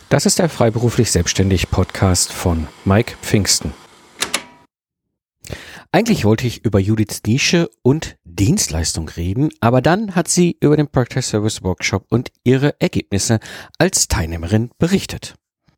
Das ist der Freiberuflich Selbstständig Podcast von Mike Pfingsten. Eigentlich wollte ich über Judiths Nische und Dienstleistung reden, aber dann hat sie über den Project Service Workshop und ihre Ergebnisse als Teilnehmerin berichtet.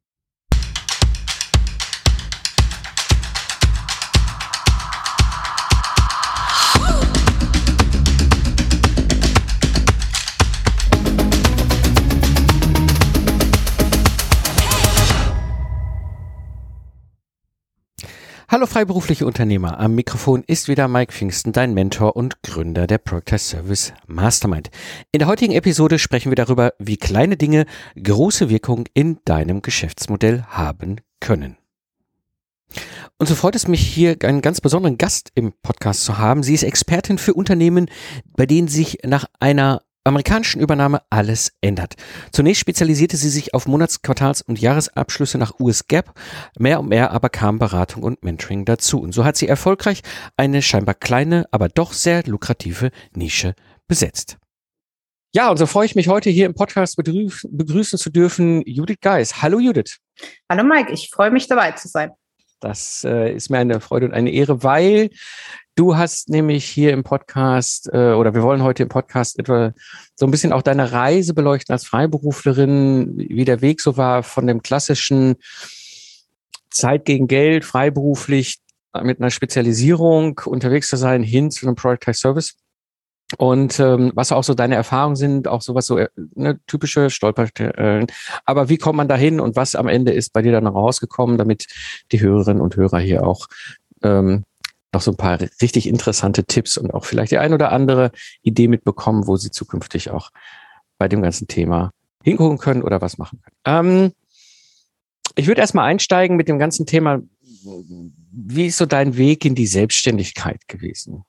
Hallo freiberufliche Unternehmer, am Mikrofon ist wieder Mike Pfingsten, dein Mentor und Gründer der Project Service Mastermind. In der heutigen Episode sprechen wir darüber, wie kleine Dinge große Wirkung in deinem Geschäftsmodell haben können. Und so freut es mich, hier einen ganz besonderen Gast im Podcast zu haben. Sie ist Expertin für Unternehmen, bei denen sich nach einer amerikanischen Übernahme alles ändert. Zunächst spezialisierte sie sich auf Monats-, Quartals- und Jahresabschlüsse nach US GAAP. Mehr und mehr aber kam Beratung und Mentoring dazu. Und so hat sie erfolgreich eine scheinbar kleine, aber doch sehr lukrative Nische besetzt. Ja, und so freue ich mich heute hier im Podcast begrüßen zu dürfen Judith Geis. Hallo Judith. Hallo Mike, ich freue mich dabei zu sein. Das ist mir eine Freude und eine Ehre, weil du hast nämlich hier im Podcast oder wir wollen heute im Podcast etwa so ein bisschen auch deine Reise beleuchten als Freiberuflerin, wie der Weg so war von dem klassischen Zeit gegen Geld, freiberuflich mit einer Spezialisierung unterwegs zu sein, hin zu einem Project Service. Und was auch so deine Erfahrungen sind, auch sowas so eine typische Stolperstellen. Aber wie kommt man da hin und was am Ende ist bei dir dann rausgekommen, damit die Hörerinnen und Hörer hier auch noch so ein paar richtig interessante Tipps und auch vielleicht die ein oder andere Idee mitbekommen, wo sie zukünftig auch bei dem ganzen Thema hingucken können oder was machen können. Ich würde erstmal einsteigen mit dem ganzen Thema, wie ist so dein Weg in die Selbstständigkeit gewesen?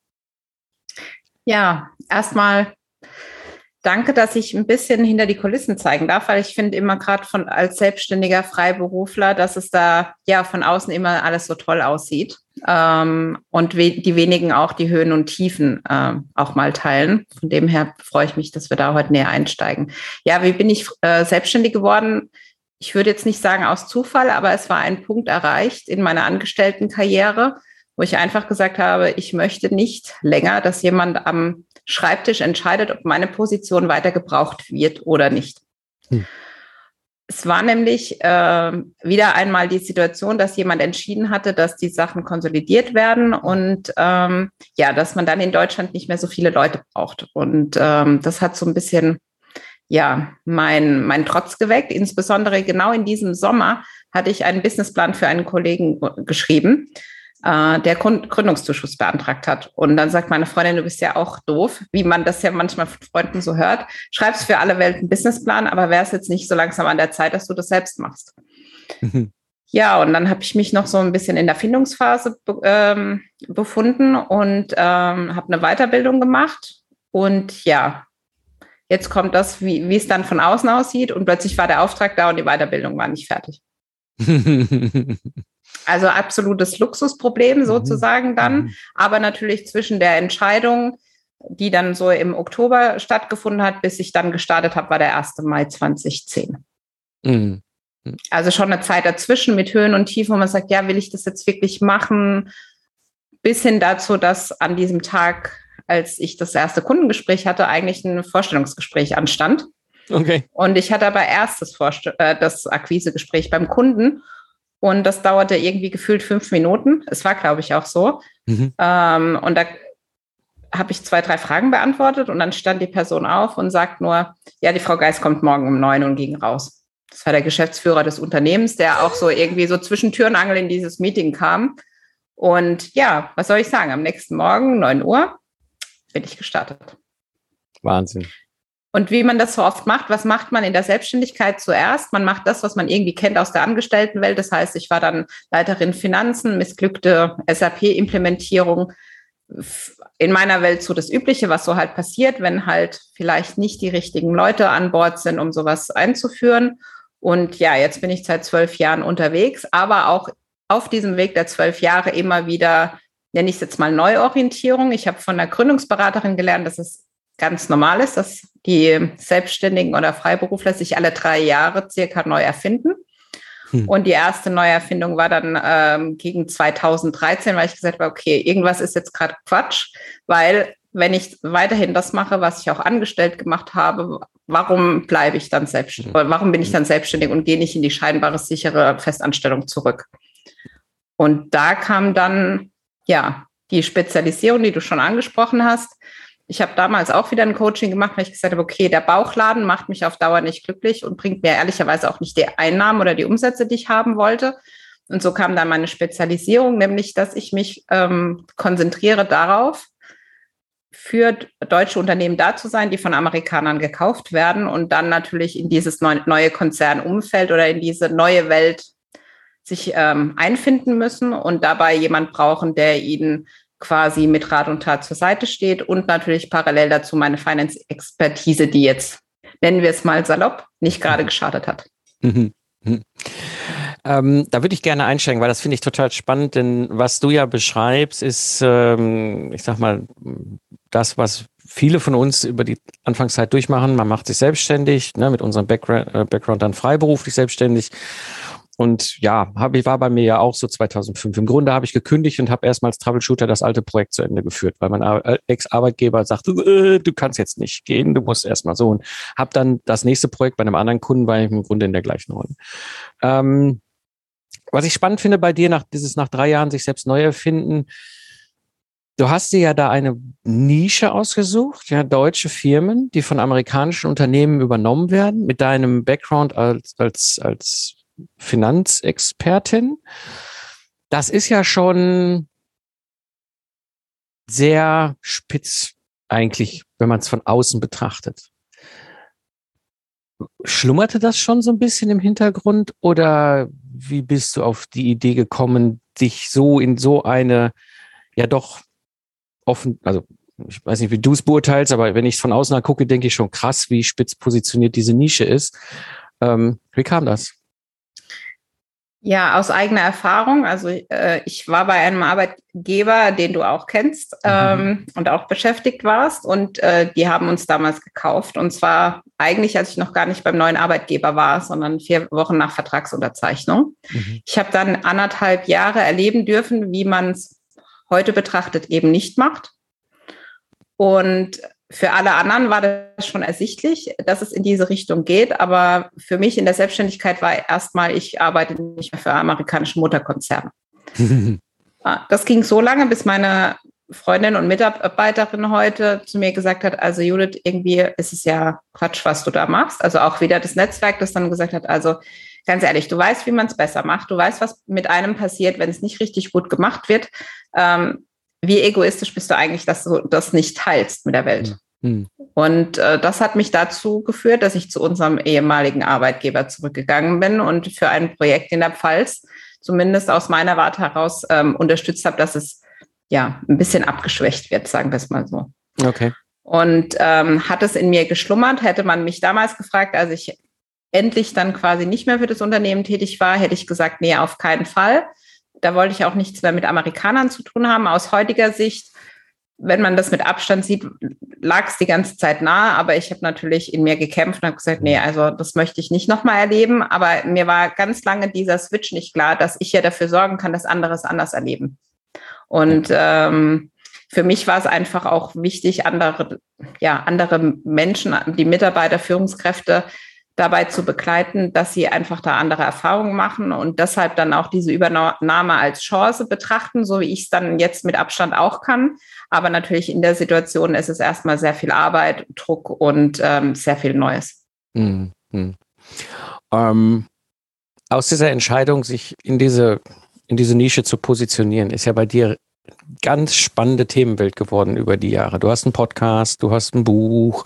Ja, erstmal danke, dass ich ein bisschen hinter die Kulissen zeigen darf, weil ich finde immer gerade als selbstständiger Freiberufler, dass es da ja von außen immer alles so toll aussieht und die wenigen auch die Höhen und Tiefen auch mal teilen. Von dem her freue ich mich, dass wir da heute näher einsteigen. Ja, wie bin ich selbstständig geworden? Ich würde jetzt nicht sagen aus Zufall, aber es war ein Punkt erreicht in meiner Angestelltenkarriere, wo ich einfach gesagt habe, ich möchte nicht länger, dass jemand am Schreibtisch entscheidet, ob meine Position weiter gebraucht wird oder nicht. Es war nämlich wieder einmal die Situation, dass jemand entschieden hatte, dass die Sachen konsolidiert werden und dass man dann in Deutschland nicht mehr so viele Leute braucht. Und das hat so ein bisschen mein Trotz geweckt. Insbesondere genau in diesem Sommer hatte ich einen Businessplan für einen Kollegen geschrieben, der Gründungszuschuss beantragt hat. Und dann sagt meine Freundin, du bist ja auch doof, wie man das ja manchmal von Freunden so hört. Schreibst für alle Welt einen Businessplan, aber wäre es jetzt nicht so langsam an der Zeit, dass du das selbst machst. Ja, und dann habe ich mich noch so ein bisschen in der Findungsphase befunden und habe eine Weiterbildung gemacht. Und ja, jetzt kommt das, wie es dann von außen aussieht. Und plötzlich war der Auftrag da und die Weiterbildung war nicht fertig. Also absolutes Luxusproblem sozusagen dann, aber natürlich zwischen der Entscheidung, die dann so im Oktober stattgefunden hat, bis ich dann gestartet habe, war der 1. Mai 2010. Also schon eine Zeit dazwischen mit Höhen und Tiefen, wo man sagt, ja, will ich das jetzt wirklich machen? Bis hin dazu, dass an diesem Tag, als ich das erste Kundengespräch hatte, eigentlich ein Vorstellungsgespräch anstand. Okay. Und ich hatte aber erst das Akquisegespräch beim Kunden. Und das dauerte irgendwie gefühlt 5 Minuten. Es war, glaube ich, auch so. Und da habe ich 2, 3 Fragen beantwortet und dann stand die Person auf und sagt nur, ja, die Frau Geis kommt morgen um 9 und ging raus. Das war der Geschäftsführer des Unternehmens, der auch so irgendwie so zwischen Tür und Angel in dieses Meeting kam. Und ja, was soll ich sagen? Am nächsten Morgen, 9 Uhr, bin ich gestartet. Wahnsinn. Und wie man das so oft macht, was macht man in der Selbstständigkeit zuerst? Man macht das, was man irgendwie kennt aus der Angestelltenwelt. Das heißt, ich war dann Leiterin Finanzen, missglückte SAP-Implementierung. In meiner Welt so das Übliche, was so halt passiert, wenn halt vielleicht nicht die richtigen Leute an Bord sind, um sowas einzuführen. Und ja, jetzt bin ich seit 12 Jahren unterwegs, aber auch auf diesem Weg der 12 Jahre immer wieder, nenne ich es jetzt mal Neuorientierung. Ich habe von der Gründungsberaterin gelernt, dass es ganz normal ist, dass die Selbstständigen oder Freiberufler sich alle 3 Jahre circa neu erfinden. Und die erste Neuerfindung war dann gegen 2013, weil ich gesagt habe, okay, irgendwas ist jetzt gerade Quatsch, weil wenn ich weiterhin das mache, was ich auch angestellt gemacht habe, warum bleibe ich dann selbstständig? Warum bin ich dann selbstständig und gehe nicht in die scheinbare sichere Festanstellung zurück? Und da kam dann ja die Spezialisierung, die du schon angesprochen hast. Ich habe damals auch wieder ein Coaching gemacht, weil ich gesagt habe, okay, der Bauchladen macht mich auf Dauer nicht glücklich und bringt mir ehrlicherweise auch nicht die Einnahmen oder die Umsätze, die ich haben wollte. Und so kam dann meine Spezialisierung, nämlich, dass ich mich konzentriere darauf, für deutsche Unternehmen da zu sein, die von Amerikanern gekauft werden und dann natürlich in dieses neue Konzernumfeld oder in diese neue Welt sich einfinden müssen und dabei jemand brauchen, der ihnen quasi mit Rat und Tat zur Seite steht und natürlich parallel dazu meine Finance-Expertise, die jetzt, nennen wir es mal salopp, nicht gerade geschadet hat. Da würde ich gerne einsteigen, weil das finde ich total spannend, denn was du ja beschreibst, ist, ich sag mal, das, was viele von uns über die Anfangszeit durchmachen. Man macht sich selbstständig, ne, mit unserem Background dann freiberuflich selbstständig. Und ja, war bei mir ja auch so 2005. Im Grunde habe ich gekündigt und habe erstmal als Troubleshooter das alte Projekt zu Ende geführt, weil mein Ex-Arbeitgeber sagte, du kannst jetzt nicht gehen, du musst erstmal so. Und habe dann das nächste Projekt bei einem anderen Kunden, war ich im Grunde in der gleichen Rolle. Was ich spannend finde bei dir, nach 3 Jahren sich selbst neu erfinden, du hast dir ja da eine Nische ausgesucht, ja, deutsche Firmen, die von amerikanischen Unternehmen übernommen werden, mit deinem Background als Finanzexpertin. Das ist ja schon sehr spitz eigentlich, wenn man es von außen betrachtet. Schlummerte das schon so ein bisschen im Hintergrund oder wie bist du auf die Idee gekommen, dich so in so eine, ja doch offen, also ich weiß nicht, wie du es beurteilst, aber wenn ich von außen angucke, denke ich schon krass, wie spitz positioniert diese Nische ist. Wie kam das? Ja, aus eigener Erfahrung. Also ich war bei einem Arbeitgeber, den du auch kennst und auch beschäftigt warst. Und die haben uns damals gekauft. Und zwar eigentlich, als ich noch gar nicht beim neuen Arbeitgeber war, sondern 4 Wochen nach Vertragsunterzeichnung. Ich habe dann 1,5 Jahre erleben dürfen, wie man es heute betrachtet eben nicht macht. Und für alle anderen war das schon ersichtlich, dass es in diese Richtung geht. Aber für mich in der Selbstständigkeit war erstmal, ich arbeite nicht mehr für amerikanische Mutterkonzerne. Das ging so lange, bis meine Freundin und Mitarbeiterin heute zu mir gesagt hat, also Judith, irgendwie ist es ja Quatsch, was du da machst. Also auch wieder das Netzwerk, das dann gesagt hat, also ganz ehrlich, du weißt, wie man es besser macht. Du weißt, was mit einem passiert, wenn es nicht richtig gut gemacht wird. Wie egoistisch bist du eigentlich, dass du das nicht teilst mit der Welt? Und das hat mich dazu geführt, dass ich zu unserem ehemaligen Arbeitgeber zurückgegangen bin und für ein Projekt in der Pfalz zumindest aus meiner Warte heraus unterstützt habe, dass es ja ein bisschen abgeschwächt wird, sagen wir es mal so. Okay. Und hat es in mir geschlummert, hätte man mich damals gefragt, als ich endlich dann quasi nicht mehr für das Unternehmen tätig war, hätte ich gesagt, nee, auf keinen Fall. Da wollte ich auch nichts mehr mit Amerikanern zu tun haben. Aus heutiger Sicht, wenn man das mit Abstand sieht, lag es die ganze Zeit nahe. Aber ich habe natürlich in mir gekämpft und habe gesagt, nee, also das möchte ich nicht nochmal erleben. Aber mir war ganz lange dieser Switch nicht klar, dass ich ja dafür sorgen kann, dass andere es anders erleben. Und für mich war es einfach auch wichtig, andere Menschen, die Mitarbeiter, Führungskräfte, dabei zu begleiten, dass sie einfach da andere Erfahrungen machen und deshalb dann auch diese Übernahme als Chance betrachten, so wie ich es dann jetzt mit Abstand auch kann. Aber natürlich in der Situation ist es erstmal sehr viel Arbeit, Druck und sehr viel Neues. Aus dieser Entscheidung, sich in diese Nische zu positionieren, ist ja bei dir ganz spannende Themenwelt geworden über die Jahre. Du hast einen Podcast, du hast ein Buch,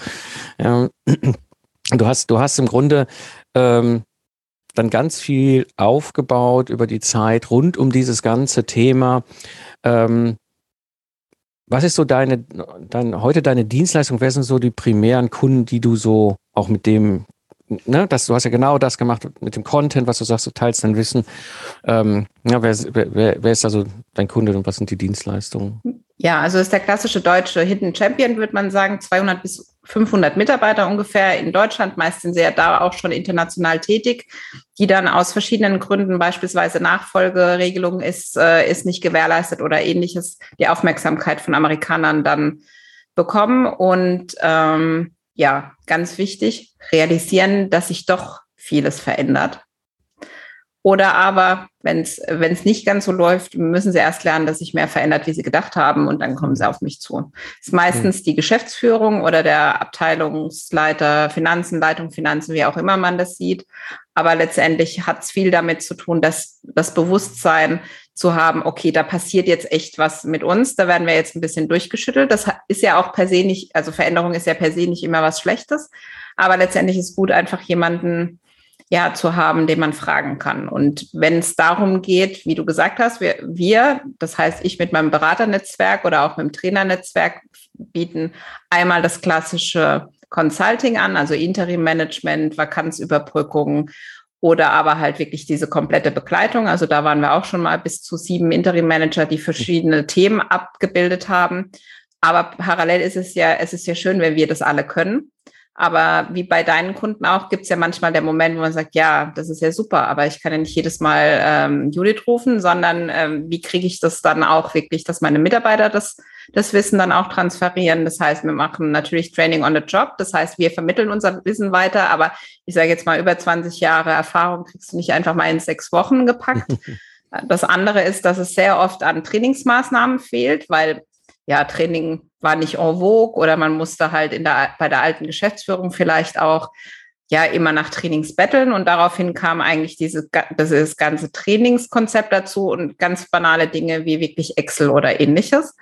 Du hast im Grunde dann ganz viel aufgebaut über die Zeit rund um dieses ganze Thema. Was ist so heute deine Dienstleistung? Wer sind so die primären Kunden, die du so auch mit dem ne, du hast ja genau das gemacht mit dem Content, was du sagst, du teilst dein Wissen. Wer ist also dein Kunde und was sind die Dienstleistungen? Ja, also ist der klassische deutsche Hidden Champion, würde man sagen, 200 bis 500 Mitarbeiter ungefähr in Deutschland. Meist sind sie ja da auch schon international tätig, die dann aus verschiedenen Gründen, beispielsweise Nachfolgeregelung ist nicht gewährleistet oder ähnliches, die Aufmerksamkeit von Amerikanern dann bekommen. Und ja, ganz wichtig, realisieren, dass sich doch vieles verändert. Oder aber, wenn es nicht ganz so läuft, müssen sie erst lernen, dass sich mehr verändert, wie sie gedacht haben, und dann kommen sie auf mich zu. Das ist meistens die Geschäftsführung oder der Abteilungsleiter Finanzen, Leitung Finanzen, wie auch immer man das sieht. Aber letztendlich hat es viel damit zu tun, dass das Bewusstsein zu haben, okay, da passiert jetzt echt was mit uns, da werden wir jetzt ein bisschen durchgeschüttelt. Das ist ja auch per se nicht, also Veränderung ist ja per se nicht immer was Schlechtes, aber letztendlich ist gut, einfach jemanden zu haben, den man fragen kann. Und wenn es darum geht, wie du gesagt hast, wir, das heißt ich mit meinem Beraternetzwerk oder auch mit dem Trainernetzwerk, bieten einmal das klassische Consulting an, also Interim-Management, Vakanzüberbrückung oder aber halt wirklich diese komplette Begleitung. Also da waren wir auch schon mal bis zu 7 Interim-Manager, die verschiedene Themen abgebildet haben. Aber parallel ist es ja schön, wenn wir das alle können. Aber wie bei deinen Kunden auch, gibt es ja manchmal den Moment, wo man sagt, ja, das ist ja super, aber ich kann ja nicht jedes Mal Judith rufen, sondern wie kriege ich das dann auch wirklich, dass meine Mitarbeiter das Wissen dann auch transferieren. Das heißt, wir machen natürlich Training on the Job. Das heißt, wir vermitteln unser Wissen weiter, aber ich sage jetzt mal, über 20 Jahre Erfahrung kriegst du nicht einfach mal in 6 Wochen gepackt. Das andere ist, dass es sehr oft an Trainingsmaßnahmen fehlt, weil Training war nicht en vogue oder man musste halt bei der alten Geschäftsführung vielleicht auch immer nach Trainings betteln, und daraufhin kam eigentlich das ganze Trainingskonzept dazu und ganz banale Dinge wie wirklich Excel oder ähnliches.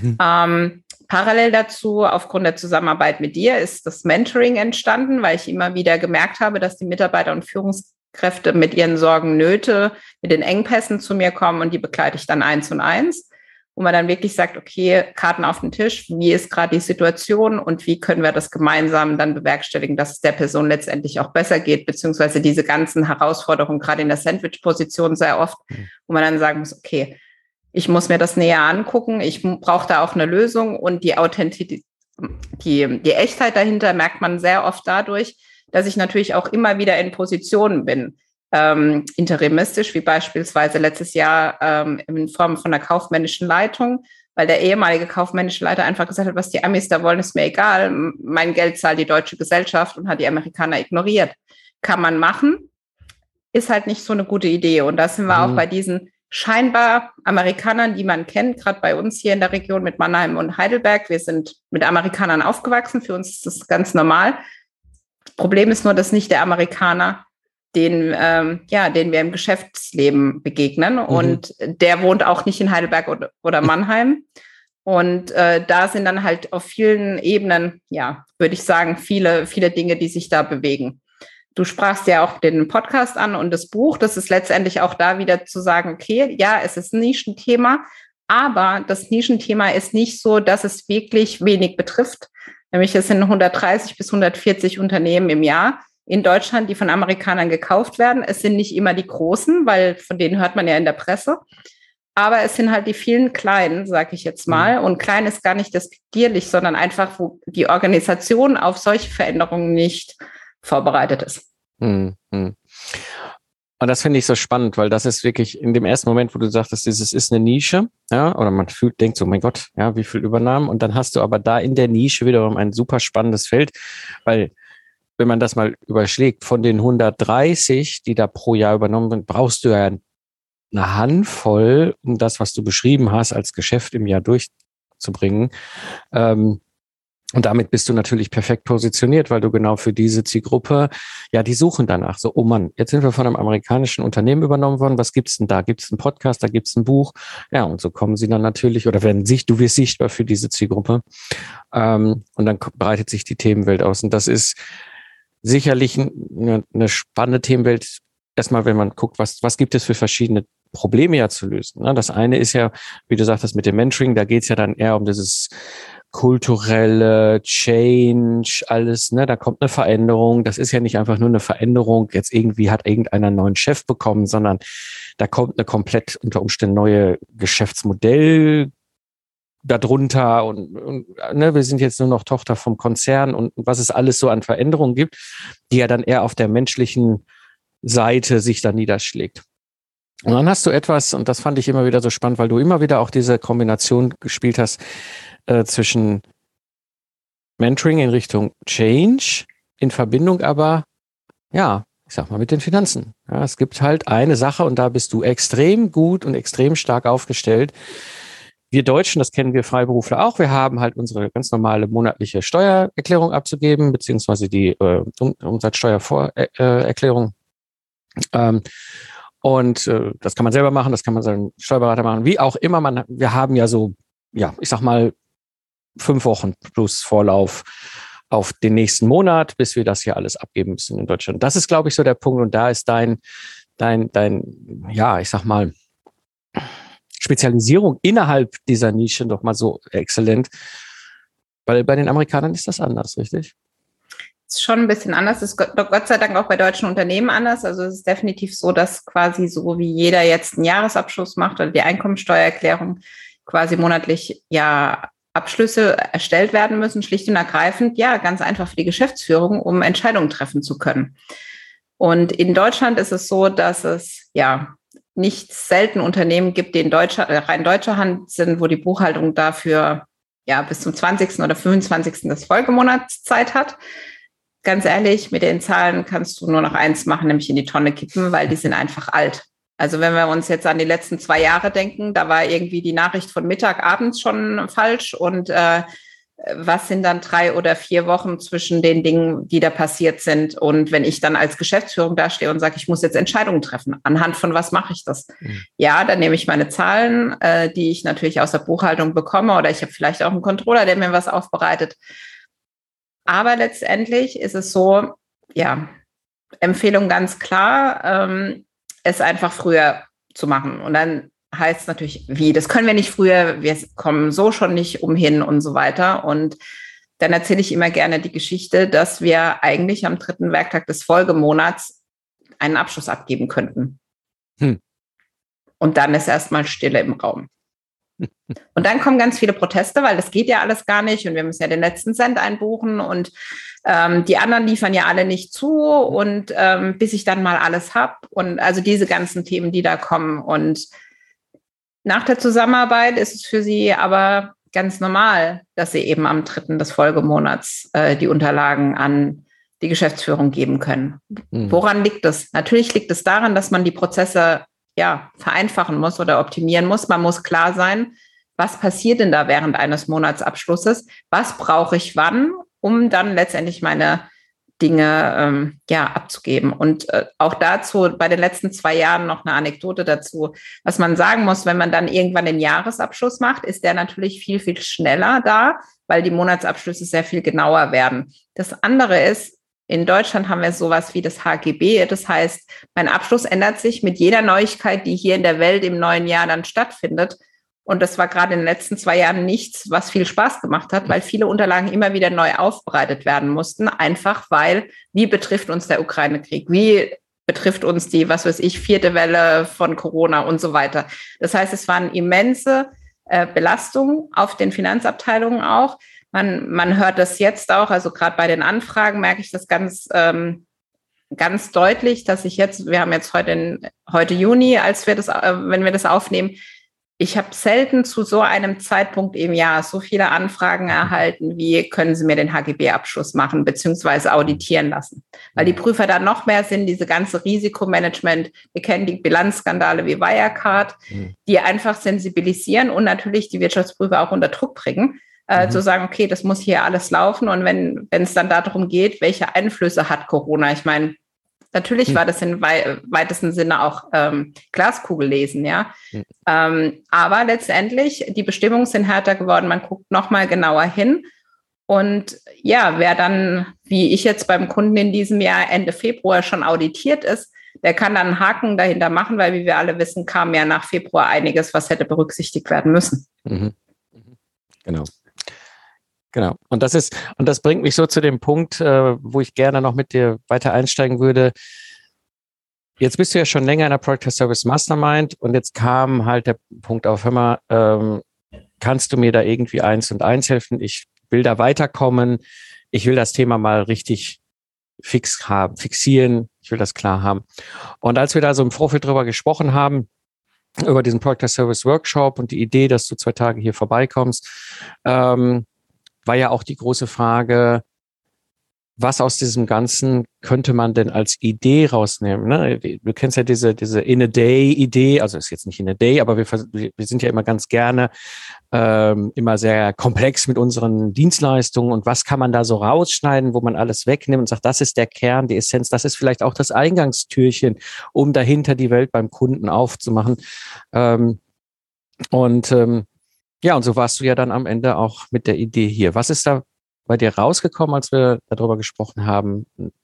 Parallel dazu, aufgrund der Zusammenarbeit mit dir, ist das Mentoring entstanden, weil ich immer wieder gemerkt habe, dass die Mitarbeiter und Führungskräfte mit ihren Sorgen, Nöte, mit den Engpässen zu mir kommen, und die begleite ich dann 1 und 1. Wo man dann wirklich sagt, okay, Karten auf den Tisch, wie ist gerade die Situation und wie können wir das gemeinsam dann bewerkstelligen, dass es der Person letztendlich auch besser geht, beziehungsweise diese ganzen Herausforderungen, gerade in der Sandwich-Position sehr oft, wo man dann sagen muss, okay, ich muss mir das näher angucken, ich brauche da auch eine Lösung, und die Authentizität, die Echtheit dahinter merkt man sehr oft dadurch, dass ich natürlich auch immer wieder in Positionen bin, interimistisch, wie beispielsweise letztes Jahr in Form von einer kaufmännischen Leitung, weil der ehemalige kaufmännische Leiter einfach gesagt hat, was die Amis da wollen, ist mir egal, mein Geld zahlt die deutsche Gesellschaft, und hat die Amerikaner ignoriert. Kann man machen, ist halt nicht so eine gute Idee, und da sind wir auch bei diesen scheinbar Amerikanern, die man kennt, gerade bei uns hier in der Region mit Mannheim und Heidelberg. Wir sind mit Amerikanern aufgewachsen, für uns ist das ganz normal. Das Problem ist nur, dass nicht der Amerikaner, den wir im Geschäftsleben begegnen. Und der wohnt auch nicht in Heidelberg oder Mannheim. Und da sind dann halt auf vielen Ebenen, würde ich sagen, viele, viele Dinge, die sich da bewegen. Du sprachst ja auch den Podcast an und das Buch. Das ist letztendlich auch da wieder zu sagen, okay, ja, es ist ein Nischenthema, aber das Nischenthema ist nicht so, dass es wirklich wenig betrifft. Nämlich es sind 130 bis 140 Unternehmen im Jahr in Deutschland, die von Amerikanern gekauft werden. Es sind nicht immer die Großen, weil von denen hört man ja in der Presse. Aber es sind halt die vielen Kleinen, sage ich jetzt mal. Und klein ist gar nicht despektierlich, sondern einfach, wo die Organisation auf solche Veränderungen nicht vorbereitet ist. Und das finde ich so spannend, weil das ist wirklich in dem ersten Moment, wo du sagtest, dieses ist eine Nische, oder man denkt so, mein Gott, wie viel Übernahmen. Und dann hast du aber da in der Nische wiederum ein super spannendes Feld, weil wenn man das mal überschlägt, von den 130, die da pro Jahr übernommen werden, brauchst du ja eine Handvoll, um das, was du beschrieben hast, als Geschäft im Jahr durchzubringen. Und damit bist du natürlich perfekt positioniert, weil du genau für diese Zielgruppe, die suchen danach. So, oh Mann, jetzt sind wir von einem amerikanischen Unternehmen übernommen worden. Was gibt's denn da? Gibt's einen Podcast? Da gibt's ein Buch? Ja, und so kommen sie dann natürlich oder du wirst sichtbar für diese Zielgruppe. Und dann breitet sich die Themenwelt aus. Und das ist sicherlich eine spannende Themenwelt. Erstmal, wenn man guckt, was gibt es für verschiedene Probleme zu lösen. Das eine ist ja, wie du sagtest, mit dem Mentoring, da geht es ja dann eher um dieses kulturelle Change, alles, ne, da kommt eine Veränderung. Das ist ja nicht einfach nur eine Veränderung, jetzt irgendwie hat irgendeiner einen neuen Chef bekommen, sondern da kommt eine komplett unter Umständen neue Geschäftsmodell darunter und ne, wir sind jetzt nur noch Tochter vom Konzern und was es alles so an Veränderungen gibt, die ja dann eher auf der menschlichen Seite sich da niederschlägt. Und dann hast du etwas, und das fand ich immer wieder so spannend, weil du immer wieder auch diese Kombination gespielt hast zwischen Mentoring in Richtung Change, in Verbindung aber, ja, ich sag mal, mit den Finanzen. Ja, es gibt halt eine Sache und da bist du extrem gut und extrem stark aufgestellt. Wir Deutschen, das kennen wir Freiberufler auch, wir haben halt unsere ganz normale monatliche Steuererklärung abzugeben, beziehungsweise die Umsatzsteuervorerklärung. Das kann man selber machen, das kann man seinen Steuerberater machen, wie auch immer. Wir haben ja so, ja, ich sag mal, 5 Wochen plus Vorlauf auf den nächsten Monat, bis wir das hier alles abgeben müssen in Deutschland. Das ist, glaube ich, so der Punkt. Und da ist dein, ja, ich sag mal, Spezialisierung innerhalb dieser Nische doch mal so exzellent. Weil bei den Amerikanern ist das anders, richtig? Ist schon ein bisschen anders. Ist Gott sei Dank auch bei deutschen Unternehmen anders. Also es ist definitiv so, dass quasi so wie jeder jetzt einen Jahresabschluss macht oder die Einkommensteuererklärung quasi monatlich ja Abschlüsse erstellt werden müssen, schlicht und ergreifend, ja, ganz einfach für die Geschäftsführung, um Entscheidungen treffen zu können. Und in Deutschland ist es so, dass es ja nicht selten Unternehmen gibt, die in rein deutscher Hand sind, wo die Buchhaltung dafür ja bis zum 20. oder 25. des Folgemonats Zeit hat. Ganz ehrlich, mit den Zahlen kannst du nur noch eins machen, nämlich in die Tonne kippen, weil die sind einfach alt. Also wenn wir uns jetzt an die letzten 2 Jahre denken, da war irgendwie die Nachricht von Mittag, abends schon falsch. Und was sind dann 3 oder 4 Wochen zwischen den Dingen, die da passiert sind? Und wenn ich dann als Geschäftsführung dastehe und sage, ich muss jetzt Entscheidungen treffen, anhand von was mache ich das? Mhm. Ja, dann nehme ich meine Zahlen, die ich natürlich aus der Buchhaltung bekomme, oder ich habe vielleicht auch einen Controller, der mir was aufbereitet. Aber letztendlich ist es so, ja, Empfehlung ganz klar, es einfach früher zu machen. Und dann heißt es natürlich, wie, das können wir nicht früher, wir kommen so schon nicht umhin und so weiter. Und dann erzähle ich immer gerne die Geschichte, dass wir eigentlich am 3. Werktag des Folgemonats einen Abschluss abgeben könnten. Und dann ist erstmal Stille im Raum. Und dann kommen ganz viele Proteste, weil das geht ja alles gar nicht und wir müssen ja den letzten Cent einbuchen und die anderen liefern ja alle nicht zu und bis ich dann mal alles habe und also diese ganzen Themen, die da kommen. Und nach der Zusammenarbeit ist es für sie aber ganz normal, dass sie eben am 3. des Folgemonats die Unterlagen an die Geschäftsführung geben können. Mhm. Woran liegt es? Natürlich liegt es daran, dass man die Prozesse ja vereinfachen muss oder optimieren muss. Man muss klar sein, was passiert denn da während eines Monatsabschlusses? Was brauche ich wann, um dann letztendlich meine Dinge abzugeben? Und auch dazu bei den letzten 2 Jahren noch eine Anekdote dazu. Was man sagen muss, wenn man dann irgendwann den Jahresabschluss macht, ist der natürlich viel, viel schneller da, weil die Monatsabschlüsse sehr viel genauer werden. Das andere ist, in Deutschland haben wir sowas wie das HGB. Das heißt, mein Abschluss ändert sich mit jeder Neuigkeit, die hier in der Welt im neuen Jahr dann stattfindet. Und das war gerade in den letzten 2 Jahren nichts, was viel Spaß gemacht hat, weil viele Unterlagen immer wieder neu aufbereitet werden mussten. Einfach weil, wie betrifft uns der Ukraine-Krieg? Wie betrifft uns die, 4. Welle von Corona und so weiter? Das heißt, es waren immense Belastungen auf den Finanzabteilungen auch. Man hört das jetzt auch, also gerade bei den Anfragen merke ich das ganz deutlich, dass wir haben jetzt heute Juni, wenn wir das aufnehmen, ich habe selten zu so einem Zeitpunkt im Jahr so viele Anfragen erhalten, wie können Sie mir den HGB-Abschluss machen bzw. auditieren lassen. Weil die Prüfer da noch mehr sind, diese ganze Risikomanagement, wir kennen die Bilanzskandale wie Wirecard, die einfach sensibilisieren und natürlich die Wirtschaftsprüfer auch unter Druck bringen, zu sagen, okay, das muss hier alles laufen. Und wenn es dann darum geht, welche Einflüsse hat Corona? Ich meine, natürlich war das im weitesten Sinne auch Glaskugel lesen, ja. Aber letztendlich, die Bestimmungen sind härter geworden. Man guckt nochmal genauer hin. Und ja, wer dann, wie ich jetzt beim Kunden in diesem Jahr Ende Februar schon auditiert ist, der kann dann einen Haken dahinter machen, weil, wie wir alle wissen, kam ja nach Februar einiges, was hätte berücksichtigt werden müssen. Genau. Genau. Und das bringt mich so zu dem Punkt, wo ich gerne noch mit dir weiter einsteigen würde. Jetzt bist du ja schon länger in der Product as Service Mastermind und jetzt kam halt der Punkt auf, hör mal, kannst du mir da irgendwie 1 und 1 helfen? Ich will da weiterkommen. Ich will das Thema mal richtig fixieren. Ich will das klar haben. Und als wir da so im Vorfeld drüber gesprochen haben, über diesen Product as Service Workshop und die Idee, dass du 2 Tage hier vorbeikommst, war ja auch die große Frage, was aus diesem Ganzen könnte man denn als Idee rausnehmen? Ne? Du kennst ja diese In-a-Day-Idee, also ist jetzt nicht In-a-Day, aber wir sind ja immer ganz gerne immer sehr komplex mit unseren Dienstleistungen und was kann man da so rausschneiden, wo man alles wegnimmt und sagt, das ist der Kern, die Essenz, das ist vielleicht auch das Eingangstürchen, um dahinter die Welt beim Kunden aufzumachen. Ja, und so warst du ja dann am Ende auch mit der Idee hier. Was ist da bei dir rausgekommen, als wir darüber gesprochen haben?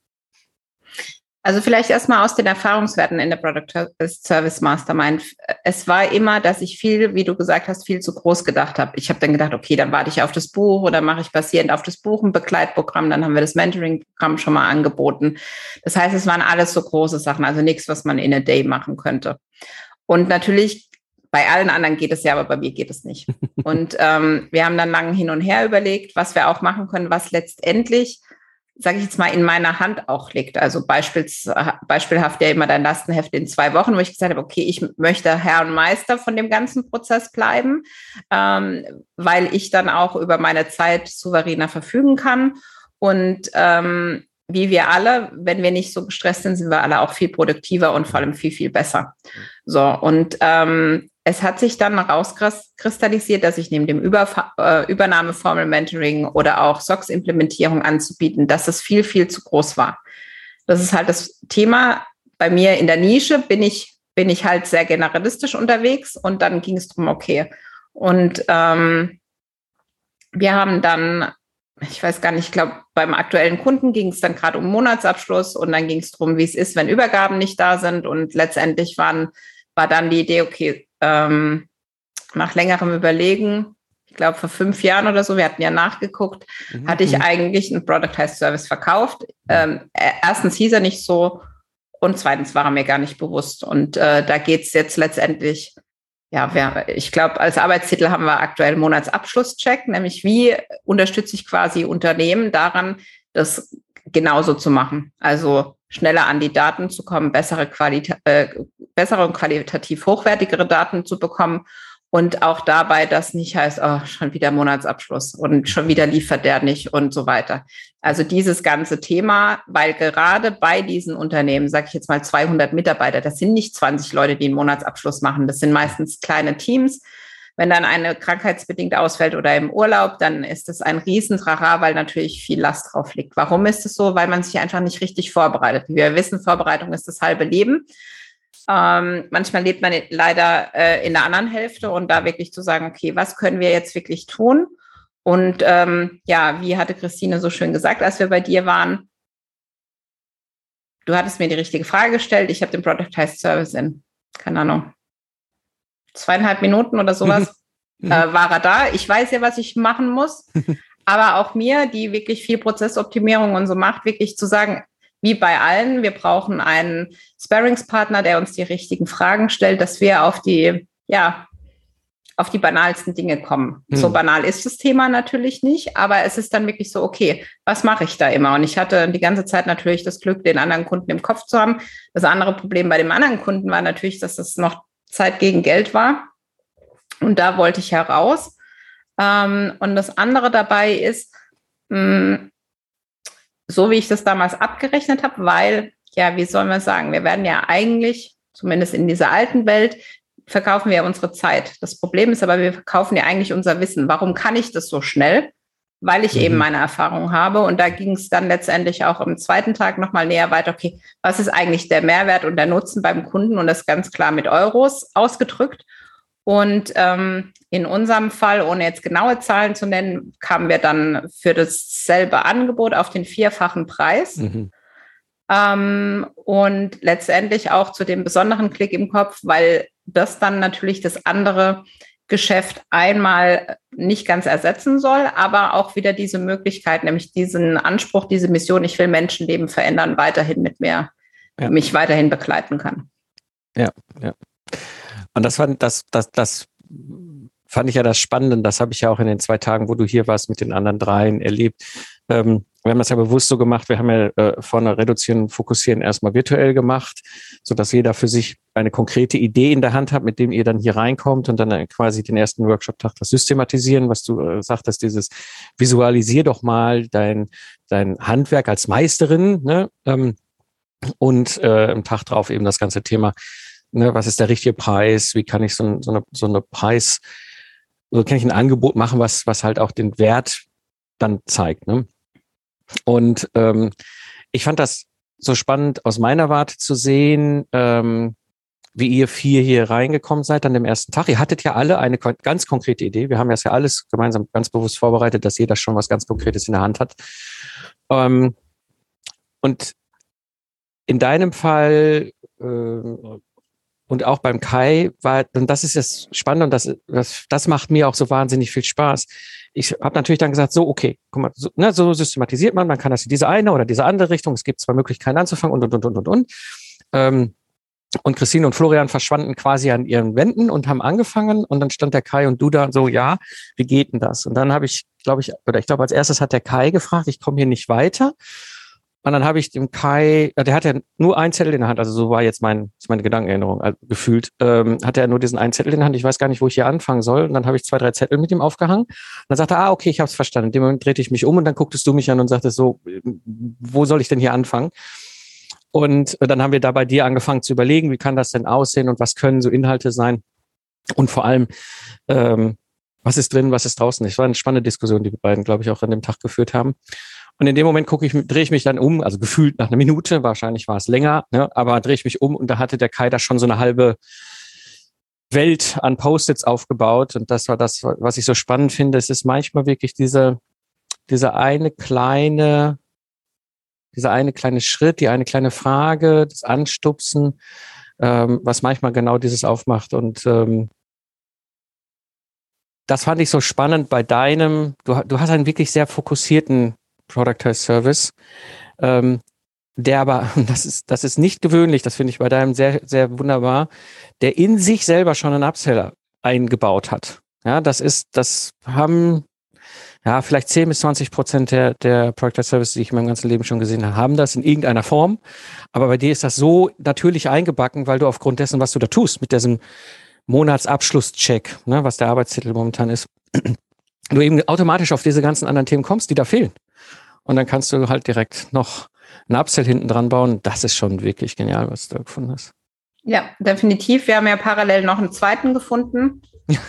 Also vielleicht erstmal aus den Erfahrungswerten in der Product Service Mastermind. Es war immer, dass ich viel, wie du gesagt hast, viel zu groß gedacht habe. Ich habe dann gedacht, okay, dann warte ich auf das Buch oder mache ich basierend auf das Buch ein Begleitprogramm. Dann haben wir das Mentoring-Programm schon mal angeboten. Das heißt, es waren alles so große Sachen, also nichts, was man in a day machen könnte. Und natürlich, bei allen anderen geht es ja, aber bei mir geht es nicht. Und wir haben dann lange hin und her überlegt, was wir auch machen können, was letztendlich, sage ich jetzt mal, in meiner Hand auch liegt. Also beispielhaft ja immer dein Lastenheft in 2 Wochen, wo ich gesagt habe, okay, ich möchte Herr und Meister von dem ganzen Prozess bleiben, weil ich dann auch über meine Zeit souveräner verfügen kann. Und wie wir alle, wenn wir nicht so gestresst sind, sind wir alle auch viel produktiver und vor allem viel, viel besser. So, und es hat sich dann rauskristallisiert, dass ich neben dem Übernahmeformel-Mentoring oder auch SOX-Implementierung anzubieten, dass es viel, viel zu groß war. Das ist halt das Thema. Bei mir in der Nische bin ich halt sehr generalistisch unterwegs und dann ging es darum, okay. Und wir haben dann, ich weiß gar nicht, ich glaube, beim aktuellen Kunden ging es dann gerade um Monatsabschluss und dann ging es darum, wie es ist, wenn Übergaben nicht da sind. Und letztendlich war dann die Idee, okay, nach längerem Überlegen, ich glaube vor 5 Jahren oder so, wir hatten ja nachgeguckt, hatte ich eigentlich einen Productized Service verkauft. Erstens hieß er nicht so und zweitens war er mir gar nicht bewusst. Und da geht es jetzt letztendlich, ja, ich glaube, als Arbeitstitel haben wir aktuell Monatsabschlusscheck, nämlich wie unterstütze ich quasi Unternehmen daran, das genauso zu machen. Also schneller an die Daten zu kommen, bessere und qualitativ hochwertigere Daten zu bekommen und auch dabei, dass nicht heißt, oh, schon wieder Monatsabschluss und schon wieder liefert der nicht und so weiter. Also dieses ganze Thema, weil gerade bei diesen Unternehmen, sage ich jetzt mal 200 Mitarbeiter, das sind nicht 20 Leute, die einen Monatsabschluss machen, das sind meistens kleine Teams. Wenn dann eine krankheitsbedingt ausfällt oder im Urlaub, dann ist es ein Riesentrara, weil natürlich viel Last drauf liegt. Warum ist es so? Weil man sich einfach nicht richtig vorbereitet. Wie wir wissen, Vorbereitung ist das halbe Leben. Manchmal lebt man leider in der anderen Hälfte und da wirklich zu sagen, okay, was können wir jetzt wirklich tun? Und wie hatte Christine so schön gesagt, als wir bei dir waren, du hattest mir die richtige Frage gestellt. Ich habe den Productized Service in, keine Ahnung, 2,5 Minuten oder sowas war er da. Ich weiß ja, was ich machen muss. Aber auch mir, die wirklich viel Prozessoptimierung und so macht, wirklich zu sagen, wie bei allen, wir brauchen einen Sparringspartner, der uns die richtigen Fragen stellt, dass wir auf die banalsten Dinge kommen. So banal ist das Thema natürlich nicht, aber es ist dann wirklich so, okay, was mache ich da immer? Und ich hatte die ganze Zeit natürlich das Glück, den anderen Kunden im Kopf zu haben. Das andere Problem bei dem anderen Kunden war natürlich, dass es noch Zeit gegen Geld war. Und da wollte ich heraus. Und das andere dabei ist, so wie ich das damals abgerechnet habe, weil, ja, wie sollen wir sagen, wir werden ja eigentlich, zumindest in dieser alten Welt, verkaufen wir unsere Zeit. Das Problem ist aber, wir verkaufen ja eigentlich unser Wissen. Warum kann ich das so schnell? Weil ich eben meine Erfahrung habe. Und da ging es dann letztendlich auch am zweiten Tag nochmal näher weiter. Okay, was ist eigentlich der Mehrwert und der Nutzen beim Kunden? Und das ganz klar mit Euros ausgedrückt. Und in unserem Fall, ohne jetzt genaue Zahlen zu nennen, kamen wir dann für dasselbe Angebot auf den 4-fachen Preis. Und letztendlich auch zu dem besonderen Klick im Kopf, weil das dann natürlich das andere Geschäft einmal nicht ganz ersetzen soll, aber auch wieder diese Möglichkeit, nämlich diesen Anspruch, diese Mission, ich will Menschenleben verändern, weiterhin mit mir, mich weiterhin begleiten kann. Ja. Und das fand ich ja das Spannende. Das habe ich ja auch in den 2 Tagen, wo du hier warst, mit den anderen 3 erlebt. Wir haben das ja bewusst so gemacht. Wir haben ja vorne Reduzieren und Fokussieren erstmal virtuell gemacht, sodass jeder für sich eine konkrete Idee in der Hand hat, mit dem ihr dann hier reinkommt und dann quasi den ersten Workshop-Tag das Systematisieren, was du sagtest, dieses visualisier doch mal dein Handwerk als Meisterin, ne? Und im Tag drauf eben das ganze Thema, ne, was ist der richtige Preis, wie kann ich so eine Preis, so kann ich ein Angebot machen, was halt auch den Wert dann zeigt, ne? Und ich fand das so spannend aus meiner Warte zu sehen, wie ihr 4 hier reingekommen seid an dem ersten Tag. Ihr hattet ja alle eine ganz konkrete Idee. Wir haben das ja alles gemeinsam ganz bewusst vorbereitet, dass jeder schon was ganz Konkretes in der Hand hat. Und in deinem Fall und auch beim Kai und das ist das Spannende und das macht mir auch so wahnsinnig viel Spaß. Ich habe natürlich dann gesagt, so, okay, guck mal, so systematisiert man kann das in diese eine oder diese andere Richtung. Es gibt 2 Möglichkeiten anzufangen und. Und Christine und Florian verschwanden quasi an ihren Wänden und haben angefangen und dann stand der Kai und du da so, ja, wie geht denn das? Und dann habe ich glaube, als erstes hat der Kai gefragt, ich komme hier nicht weiter. Und dann habe ich dem Kai, der hat ja nur einen Zettel in der Hand, also so war jetzt meine Gedankenerinnerung, also gefühlt, hatte er nur diesen einen Zettel in der Hand, ich weiß gar nicht, wo ich hier anfangen soll. Und dann habe ich 2, 3 Zettel mit ihm aufgehangen. Und dann sagte er, okay, ich habe es verstanden. In dem Moment drehte ich mich um und dann gucktest du mich an und sagtest so, wo soll ich denn hier anfangen? Und dann haben wir da bei dir angefangen zu überlegen, wie kann das denn aussehen und was können so Inhalte sein? Und vor allem, was ist drin, was ist draußen? Das war eine spannende Diskussion, die wir beiden, glaube ich, auch an dem Tag geführt haben. Und in dem Moment drehe ich mich dann um, also gefühlt nach einer Minute, wahrscheinlich war es länger, ne, aber drehe ich mich um und da hatte der Kai da schon so eine halbe Welt an Post-its aufgebaut. Und das war das, was ich so spannend finde. Es ist manchmal wirklich dieser eine kleine Schritt, die eine kleine Frage, das Anstupsen, was manchmal genau dieses aufmacht. Und das fand ich so spannend bei deinem, du hast einen wirklich sehr fokussierten Productized Service, der aber, das ist nicht gewöhnlich, das finde ich bei deinem sehr, sehr wunderbar, der in sich selber schon einen Upseller eingebaut hat. Ja, das haben vielleicht 10-20% der Productized Services, die ich in meinem ganzen Leben schon gesehen habe, haben das in irgendeiner Form. Aber bei dir ist das so natürlich eingebacken, weil du aufgrund dessen, was du da tust, mit diesem Monatsabschlusscheck, ne, was der Arbeitstitel momentan ist, du eben automatisch auf diese ganzen anderen Themen kommst, die da fehlen. Und dann kannst du halt direkt noch einen Upsell hinten dran bauen. Das ist schon wirklich genial, was du da gefunden hast. Ja, definitiv. Wir haben ja parallel noch einen zweiten gefunden,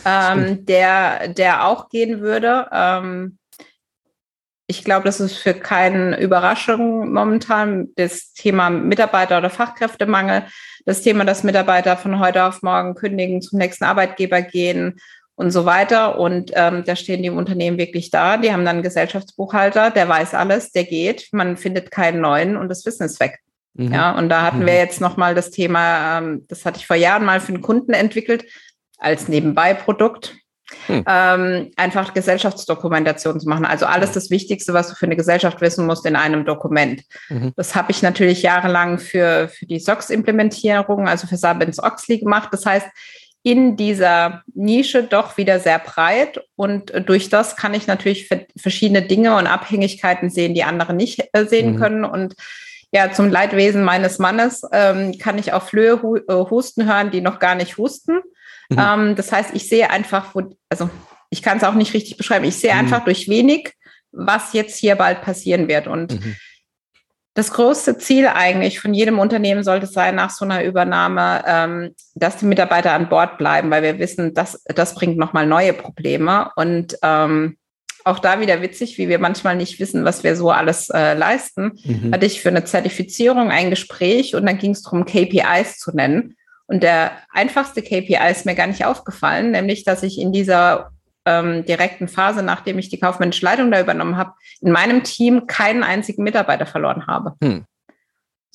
der auch gehen würde. Ich glaube, das ist für keine Überraschung momentan. Das Thema Mitarbeiter- oder Fachkräftemangel, das Thema, dass Mitarbeiter von heute auf morgen kündigen, zum nächsten Arbeitgeber gehen und so weiter. Und da stehen die im Unternehmen wirklich da. Die haben dann einen Gesellschaftsbuchhalter, der weiß alles, der geht. Man findet keinen neuen und das Wissen ist weg. Mhm. Ja, und da hatten wir jetzt nochmal das Thema, das hatte ich vor Jahren mal für einen Kunden entwickelt, als Nebenbei-Produkt. Einfach Gesellschaftsdokumentation zu machen. Also alles das Wichtigste, was du für eine Gesellschaft wissen musst, in einem Dokument. Mhm. Das habe ich natürlich jahrelang für die SOX-Implementierung, also für Sarbanes-Oxley gemacht. Das heißt, in dieser Nische doch wieder sehr breit und durch das kann ich natürlich verschiedene Dinge und Abhängigkeiten sehen, die andere nicht sehen können. Und ja, zum Leidwesen meines Mannes kann ich auf Flöhe husten hören, die noch gar nicht husten. Das heißt, ich sehe einfach, ich kann es auch nicht richtig beschreiben, ich sehe einfach durch wenig, was jetzt hier bald passieren wird. Und das größte Ziel eigentlich von jedem Unternehmen sollte es sein, nach so einer Übernahme, dass die Mitarbeiter an Bord bleiben, weil wir wissen, das bringt nochmal neue Probleme. Und auch da wieder witzig, wie wir manchmal nicht wissen, was wir so alles leisten, hatte ich für eine Zertifizierung ein Gespräch und dann ging es darum, KPIs zu nennen. Und der einfachste KPI ist mir gar nicht aufgefallen, nämlich, dass ich in dieser direkten Phase, nachdem ich die kaufmännische Leitung da übernommen habe, in meinem Team keinen einzigen Mitarbeiter verloren habe.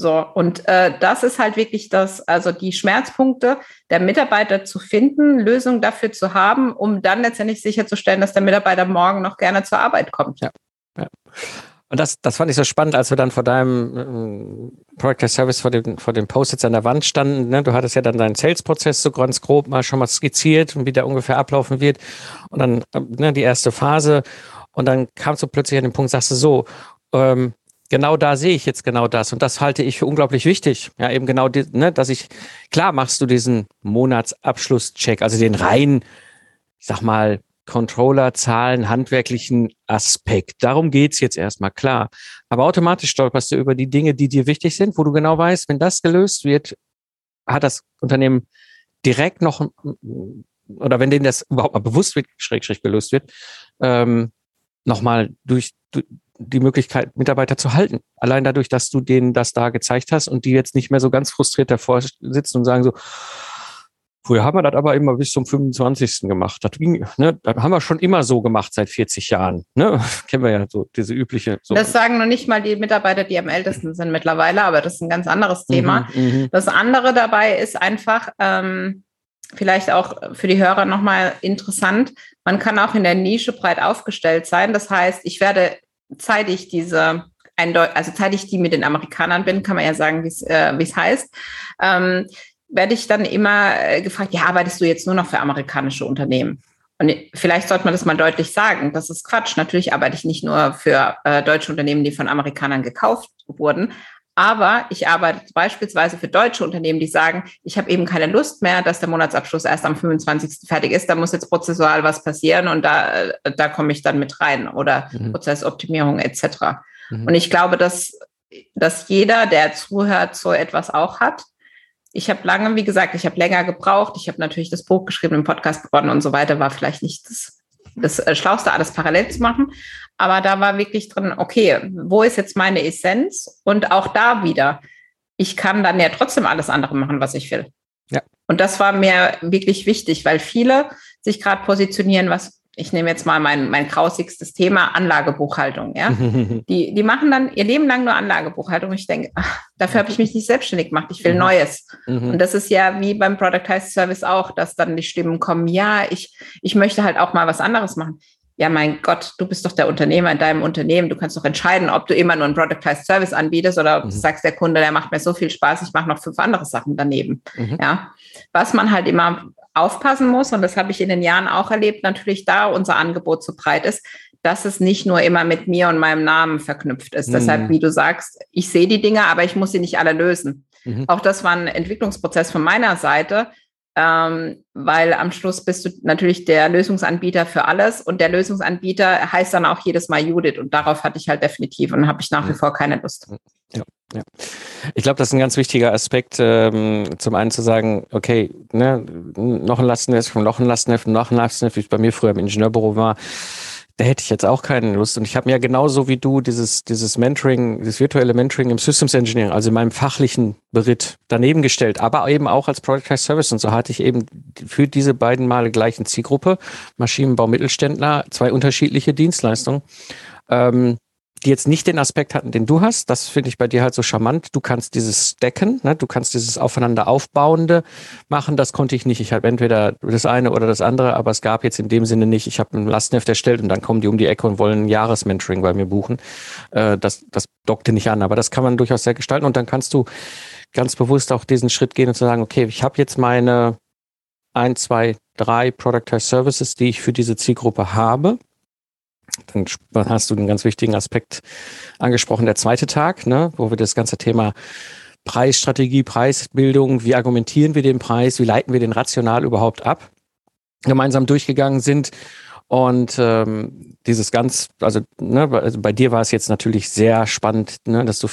So, und das ist halt wirklich also die Schmerzpunkte der Mitarbeiter zu finden, Lösungen dafür zu haben, um dann letztendlich sicherzustellen, dass der Mitarbeiter morgen noch gerne zur Arbeit kommt. Ja. Und das fand ich so spannend, als wir dann vor deinem Product as Service vor den Post-its an der Wand standen. Ne? Du hattest ja dann deinen Sales-Prozess so ganz grob mal schon mal skizziert und wie der ungefähr ablaufen wird. Und dann die erste Phase. Und dann kamst du plötzlich an den Punkt, sagst du so, genau da sehe ich jetzt genau das. Und das halte ich für unglaublich wichtig. Ja, eben genau, klar machst du diesen Monatsabschlusscheck, also den rein, ich sag mal, Controller-Zahlen, handwerklichen Aspekt. Darum geht's jetzt erstmal, klar. Aber automatisch stolperst du über die Dinge, die dir wichtig sind, wo du genau weißt, wenn das gelöst wird, hat das Unternehmen direkt noch, oder wenn denen das überhaupt mal bewusst wird, schräg gelöst wird, nochmal durch die Möglichkeit, Mitarbeiter zu halten. Allein dadurch, dass du denen das da gezeigt hast und die jetzt nicht mehr so ganz frustriert davor sitzen und sagen so, früher haben wir das aber immer bis zum 25. gemacht. Das haben wir schon immer so gemacht seit 40 Jahren. Ne? Kennen wir ja so diese übliche. So. Das sagen noch nicht mal die Mitarbeiter, die am ältesten sind mittlerweile, aber das ist ein ganz anderes Thema. Das andere dabei ist einfach, vielleicht auch für die Hörer nochmal interessant, man kann auch in der Nische breit aufgestellt sein. Das heißt, ich werde seit ich die mit den Amerikanern bin, kann man ja sagen, wie es heißt, werde ich dann immer gefragt, ja, arbeitest du jetzt nur noch für amerikanische Unternehmen? Und vielleicht sollte man das mal deutlich sagen. Das ist Quatsch. Natürlich arbeite ich nicht nur für deutsche Unternehmen, die von Amerikanern gekauft wurden, aber ich arbeite beispielsweise für deutsche Unternehmen, die sagen, ich habe eben keine Lust mehr, dass der Monatsabschluss erst am 25. fertig ist. Da muss jetzt prozessual was passieren und da komme ich dann mit rein oder Prozessoptimierung etc. Und ich glaube, dass jeder, der zuhört, so etwas auch hat. Ich habe länger gebraucht. Ich habe natürlich das Buch geschrieben, den Podcast begonnen und so weiter. War vielleicht nicht das Schlauste, alles parallel zu machen. Aber da war wirklich drin, okay, wo ist jetzt meine Essenz? Und auch da wieder, ich kann dann ja trotzdem alles andere machen, was ich will. Ja. Und das war mir wirklich wichtig, weil viele sich gerade positionieren, ich nehme jetzt mal mein grausigstes Thema, Anlagebuchhaltung. Ja? Die machen dann ihr Leben lang nur Anlagebuchhaltung. Ich denke, dafür habe ich mich nicht selbstständig gemacht. Ich will Neues. Und das ist ja wie beim Productized Service auch, dass dann die Stimmen kommen, ja, ich möchte halt auch mal was anderes machen. Ja, mein Gott, du bist doch der Unternehmer in deinem Unternehmen. Du kannst doch entscheiden, ob du immer nur einen Productized Service anbietest oder ob du sagst, der Kunde, der macht mir so viel Spaß, ich mache noch 5 andere Sachen daneben. Ja, was man halt immer aufpassen muss, und das habe ich in den Jahren auch erlebt, natürlich da unser Angebot so breit ist, dass es nicht nur immer mit mir und meinem Namen verknüpft ist. Deshalb, wie du sagst, ich sehe die Dinge, aber ich muss sie nicht alle lösen. Auch das war ein Entwicklungsprozess von meiner Seite, weil am Schluss bist du natürlich der Lösungsanbieter für alles und der Lösungsanbieter heißt dann auch jedes Mal Judith und darauf hatte ich halt definitiv und habe ich nach wie vor keine Lust. Ja. Ich glaube, das ist ein ganz wichtiger Aspekt, zum einen zu sagen, okay, ne, noch ein Lastenheft, wie es bei mir früher im Ingenieurbüro war, da hätte ich jetzt auch keine Lust. Und ich habe mir ja genauso wie du dieses Mentoring, dieses virtuelle Mentoring im Systems Engineering, also in meinem fachlichen Beritt daneben gestellt, aber eben auch als Productized Service. Und so hatte ich eben für diese beiden Male gleichen Zielgruppe, Maschinenbau, Mittelständler, 2 unterschiedliche Dienstleistungen, die jetzt nicht den Aspekt hatten, den du hast. Das finde ich bei dir halt so charmant. Du kannst dieses Stacken, ne? Du kannst dieses aufeinander Aufbauende machen. Das konnte ich nicht. Ich habe entweder das eine oder das andere, aber es gab jetzt in dem Sinne nicht. Ich habe ein Lastenheft erstellt und dann kommen die um die Ecke und wollen ein Jahresmentoring bei mir buchen. Das dockte nicht an, aber das kann man durchaus sehr gestalten und dann kannst du ganz bewusst auch diesen Schritt gehen und zu sagen, okay, ich habe jetzt meine 1, 2, 3 Productized Services, die ich für diese Zielgruppe habe. Dann hast du einen ganz wichtigen Aspekt angesprochen, der zweite Tag, ne, wo wir das ganze Thema Preisstrategie, Preisbildung, wie argumentieren wir den Preis, wie leiten wir den rational überhaupt ab, gemeinsam durchgegangen sind. Und also bei dir war es jetzt natürlich sehr spannend, ne, dass du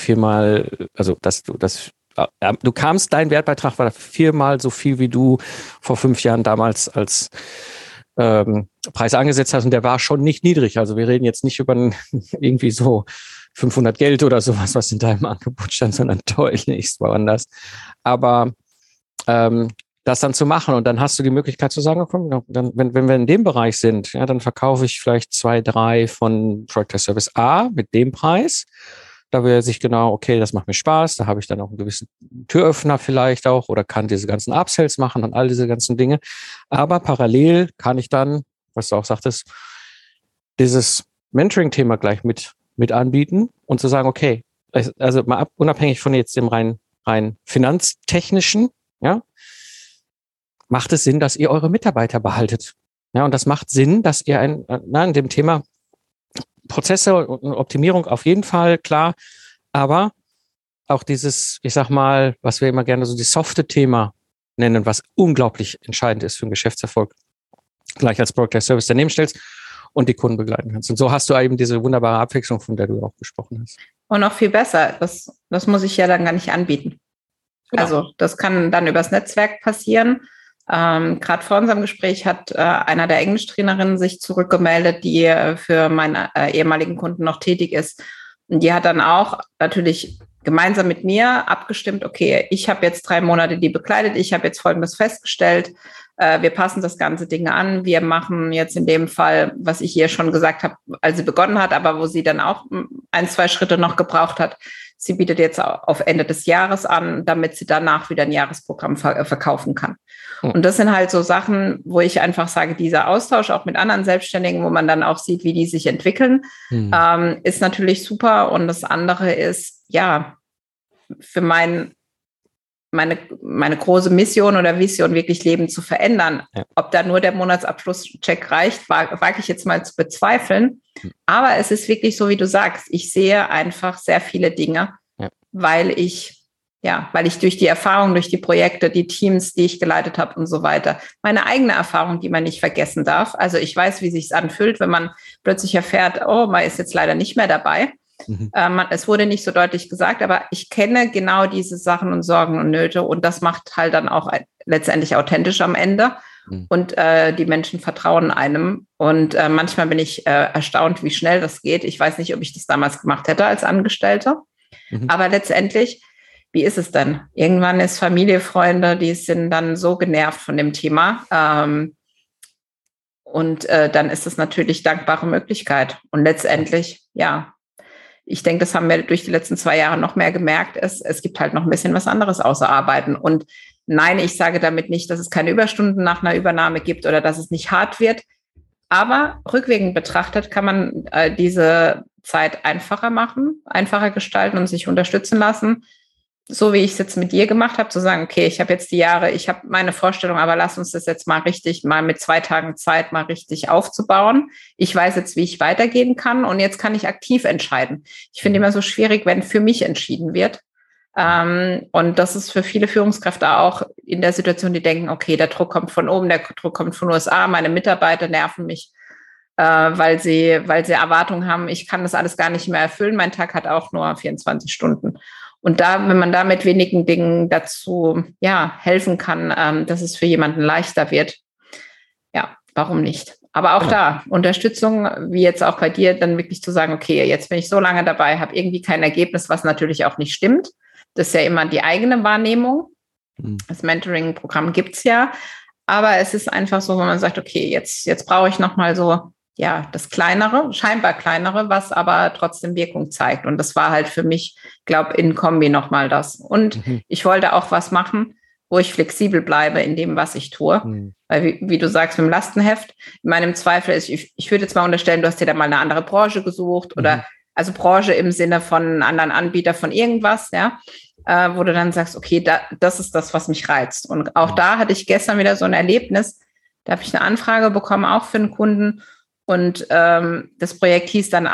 du kamst, dein Wertbeitrag war 4-mal so viel, wie du vor 5 Jahren damals als Preis angesetzt hast und der war schon nicht niedrig. Also wir reden jetzt nicht über irgendwie so 500 Geld oder sowas, was in deinem Angebot stand, sondern deutlichst woanders. Aber das dann zu machen und dann hast du die Möglichkeit zu sagen, komm, dann, wenn wir in dem Bereich sind, ja, dann verkaufe ich vielleicht 2, 3 von Productized Service A mit dem Preis. Da weiß ich genau, okay, das macht mir Spaß, da habe ich dann auch einen gewissen Türöffner vielleicht auch oder kann diese ganzen Upsells machen und all diese ganzen Dinge. Aber parallel kann ich dann, was du auch sagtest, dieses Mentoring-Thema gleich mit anbieten und zu sagen, okay, also mal unabhängig von jetzt dem rein finanztechnischen, ja, macht es Sinn, dass ihr eure Mitarbeiter behaltet. Ja, und das macht Sinn, dass ihr in dem Thema Prozesse und Optimierung auf jeden Fall, klar, aber auch dieses, ich sag mal, was wir immer gerne so die softe Thema nennen, was unglaublich entscheidend ist für den Geschäftserfolg, gleich als Product as Service daneben stellst und die Kunden begleiten kannst. Und so hast du eben diese wunderbare Abwechslung, von der du auch gesprochen hast. Und noch viel besser, das muss ich ja dann gar nicht anbieten. Genau. Also das kann dann übers Netzwerk passieren. Gerade vor unserem Gespräch hat einer der Englischtrainerinnen sich zurückgemeldet, die für meinen ehemaligen Kunden noch tätig ist. Und die hat dann auch natürlich gemeinsam mit mir abgestimmt, okay, ich habe jetzt 3 Monate die begleitet, ich habe jetzt Folgendes festgestellt, wir passen das ganze Ding an, wir machen jetzt in dem Fall, was ich ihr schon gesagt habe, als sie begonnen hat, aber wo sie dann auch 1, 2 Schritte noch gebraucht hat. Sie bietet jetzt auf Ende des Jahres an, damit sie danach wieder ein Jahresprogramm verkaufen kann. Und das sind halt so Sachen, wo ich einfach sage, dieser Austausch auch mit anderen Selbstständigen, wo man dann auch sieht, wie die sich entwickeln, ist natürlich super. Und das andere ist, ja, für meine große Mission oder Vision, wirklich Leben zu verändern. Ja. Ob da nur der Monatsabschlusscheck reicht, wage ich jetzt mal zu bezweifeln. Aber es ist wirklich so, wie du sagst, ich sehe einfach sehr viele Dinge, weil ich durch die Erfahrung, durch die Projekte, die Teams, die ich geleitet habe und so weiter, meine eigene Erfahrung, die man nicht vergessen darf. Also ich weiß, wie sich's anfühlt, wenn man plötzlich erfährt, oh, man ist jetzt leider nicht mehr dabei. Es wurde nicht so deutlich gesagt, aber ich kenne genau diese Sachen und Sorgen und Nöte und das macht halt dann auch letztendlich authentisch am Ende und die Menschen vertrauen einem und manchmal bin ich erstaunt, wie schnell das geht. Ich weiß nicht, ob ich das damals gemacht hätte als Angestellte, aber letztendlich, wie ist es denn? Irgendwann ist Familie, Freunde, die sind dann so genervt von dem Thema und dann ist es natürlich dankbare Möglichkeit und letztendlich, ja, ich denke, das haben wir durch die letzten 2 Jahre noch mehr gemerkt. Es gibt halt noch ein bisschen was anderes außer Arbeiten. Und nein, ich sage damit nicht, dass es keine Überstunden nach einer Übernahme gibt oder dass es nicht hart wird. Aber rückwirkend betrachtet kann man diese Zeit einfacher machen, einfacher gestalten und sich unterstützen lassen. So wie ich es jetzt mit dir gemacht habe, zu sagen, okay, ich habe jetzt die Jahre, ich habe meine Vorstellung, aber lass uns das jetzt mal mit 2 Tagen Zeit mal richtig aufzubauen. Ich weiß jetzt, wie ich weitergehen kann und jetzt kann ich aktiv entscheiden. Ich finde immer so schwierig, wenn für mich entschieden wird. Und das ist für viele Führungskräfte auch in der Situation, die denken, okay, der Druck kommt von oben, der Druck kommt von USA, meine Mitarbeiter nerven mich, weil sie Erwartungen haben, ich kann das alles gar nicht mehr erfüllen. Mein Tag hat auch nur 24 Stunden. Und wenn man da mit wenigen Dingen dazu helfen kann, dass es für jemanden leichter wird, ja, warum nicht? Aber auch da, Unterstützung, wie jetzt auch bei dir, dann wirklich zu sagen, okay, jetzt bin ich so lange dabei, habe irgendwie kein Ergebnis, was natürlich auch nicht stimmt. Das ist ja immer die eigene Wahrnehmung. Das Mentoring-Programm gibt es ja. Aber es ist einfach so, wenn man sagt, okay, jetzt brauche ich nochmal so, das Kleinere, scheinbar Kleinere, was aber trotzdem Wirkung zeigt. Und das war halt für mich, glaube in Kombi nochmal das. Und ich wollte auch was machen, wo ich flexibel bleibe in dem, was ich tue. Weil, wie du sagst, mit dem Lastenheft, in meinem Zweifel ist, ich würde jetzt mal unterstellen, du hast dir da mal eine andere Branche gesucht oder also Branche im Sinne von einem anderen Anbieter von irgendwas, wo du dann sagst, okay, das ist das, was mich reizt. Und auch da hatte ich gestern wieder so ein Erlebnis, da habe ich eine Anfrage bekommen, auch für einen Kunden. Und das Projekt hieß dann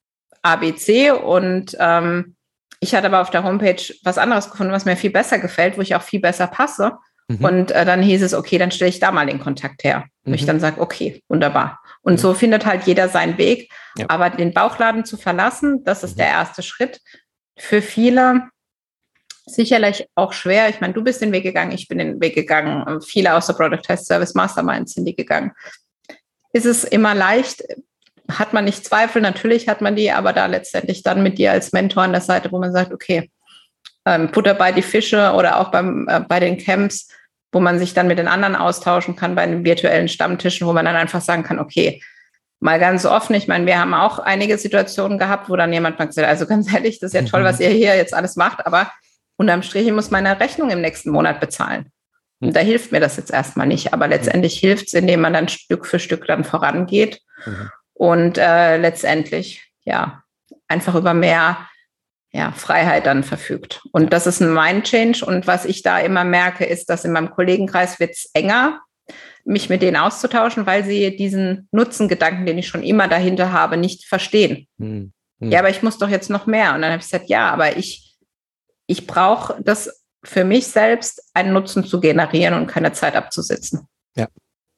ABC und ich hatte aber auf der Homepage was anderes gefunden, was mir viel besser gefällt, wo ich auch viel besser passe. Und dann hieß es, okay, dann stelle ich da mal den Kontakt her. Und ich dann sage, okay, wunderbar. Und so findet halt jeder seinen Weg. Ja. Aber den Bauchladen zu verlassen, das ist der erste Schritt. Für viele sicherlich auch schwer. Ich meine, du bist den Weg gegangen, ich bin den Weg gegangen. Viele aus der Product Test Service Masterminds sind die gegangen. Ist es immer leicht? Hat man nicht Zweifel? Natürlich hat man die, aber da letztendlich dann mit dir als Mentor an der Seite, wo man sagt, okay, Butter bei die Fische oder auch bei den Camps, wo man sich dann mit den anderen austauschen kann, bei den virtuellen Stammtischen, wo man dann einfach sagen kann, okay, mal ganz offen, ich meine, wir haben auch einige Situationen gehabt, wo dann jemand mal gesagt hat, also ganz ehrlich, das ist ja toll, was ihr hier jetzt alles macht, aber unterm Strich, ich muss meine Rechnung im nächsten Monat bezahlen. Und da hilft mir das jetzt erstmal nicht, aber letztendlich hilft es, indem man dann Stück für Stück dann vorangeht und letztendlich, ja, einfach über mehr Freiheit dann verfügt. Und das ist ein Mind-Change. Und was ich da immer merke, ist, dass in meinem Kollegenkreis wird es enger, mich mit denen auszutauschen, weil sie diesen Nutzengedanken, den ich schon immer dahinter habe, nicht verstehen. Ja, aber ich muss doch jetzt noch mehr. Und dann habe ich gesagt, ja, aber ich brauche das für mich selbst, einen Nutzen zu generieren und keine Zeit abzusitzen. Ja.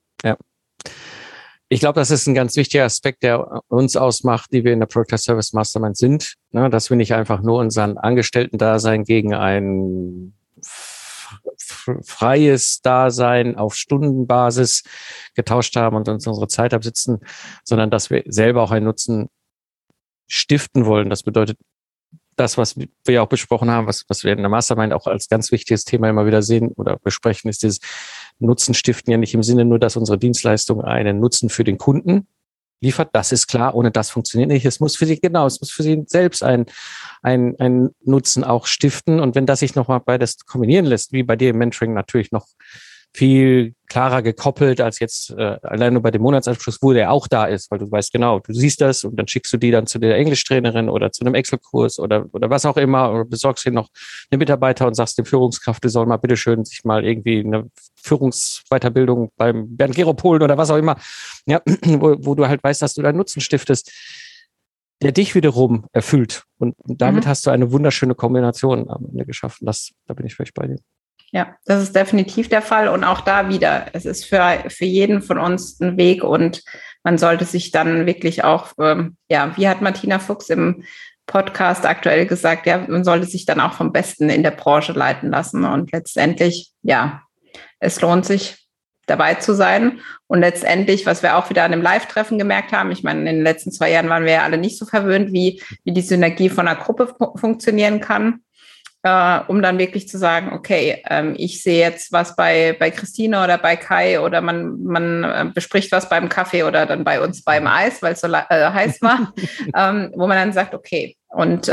Ich glaube, das ist ein ganz wichtiger Aspekt, der uns ausmacht, die wir in der Product as Service Mastermind sind, ne, dass wir nicht einfach nur unseren Angestellten-Dasein gegen ein freies Dasein auf Stundenbasis getauscht haben und uns unsere Zeit absitzen, sondern dass wir selber auch einen Nutzen stiften wollen. Das bedeutet, das, was wir ja auch besprochen haben, was wir in der Mastermind auch als ganz wichtiges Thema immer wieder sehen oder besprechen, ist dieses Nutzen stiften ja nicht im Sinne nur, dass unsere Dienstleistung einen Nutzen für den Kunden liefert. Das ist klar, ohne das funktioniert nicht. Es muss für sie selbst ein Nutzen auch stiften. Und wenn das sich nochmal beides kombinieren lässt, wie bei dir im Mentoring natürlich noch viel klarer gekoppelt als jetzt allein nur bei dem Monatsabschluss, wo der auch da ist, weil du weißt genau, du siehst das und dann schickst du die dann zu der Englischtrainerin oder zu einem Excel-Kurs oder was auch immer oder besorgst dir noch eine Mitarbeiter und sagst dem Führungskraft, die soll mal bitteschön sich mal irgendwie eine Führungsweiterbildung beim Bernd Gerob holen oder was auch immer, ja, wo du halt weißt, dass du deinen Nutzen stiftest, der dich wiederum erfüllt und damit hast du eine wunderschöne Kombination am Ende geschaffen. Da bin ich völlig bei dir. Ja, das ist definitiv der Fall. Und auch da wieder, es ist für jeden von uns ein Weg und man sollte sich dann wirklich auch, wie hat Martina Fuchs im Podcast aktuell gesagt, ja, man sollte sich dann auch vom Besten in der Branche leiten lassen. Und letztendlich, ja, es lohnt sich, dabei zu sein. Und letztendlich, was wir auch wieder an dem Live-Treffen gemerkt haben, ich meine, in den letzten 2 Jahren waren wir ja alle nicht so verwöhnt, wie die Synergie von einer Gruppe funktionieren kann. Um dann wirklich zu sagen, okay, ich sehe jetzt was bei Christine oder bei Kai oder man bespricht was beim Kaffee oder dann bei uns beim Eis, weil es so heiß war, wo man dann sagt, okay, und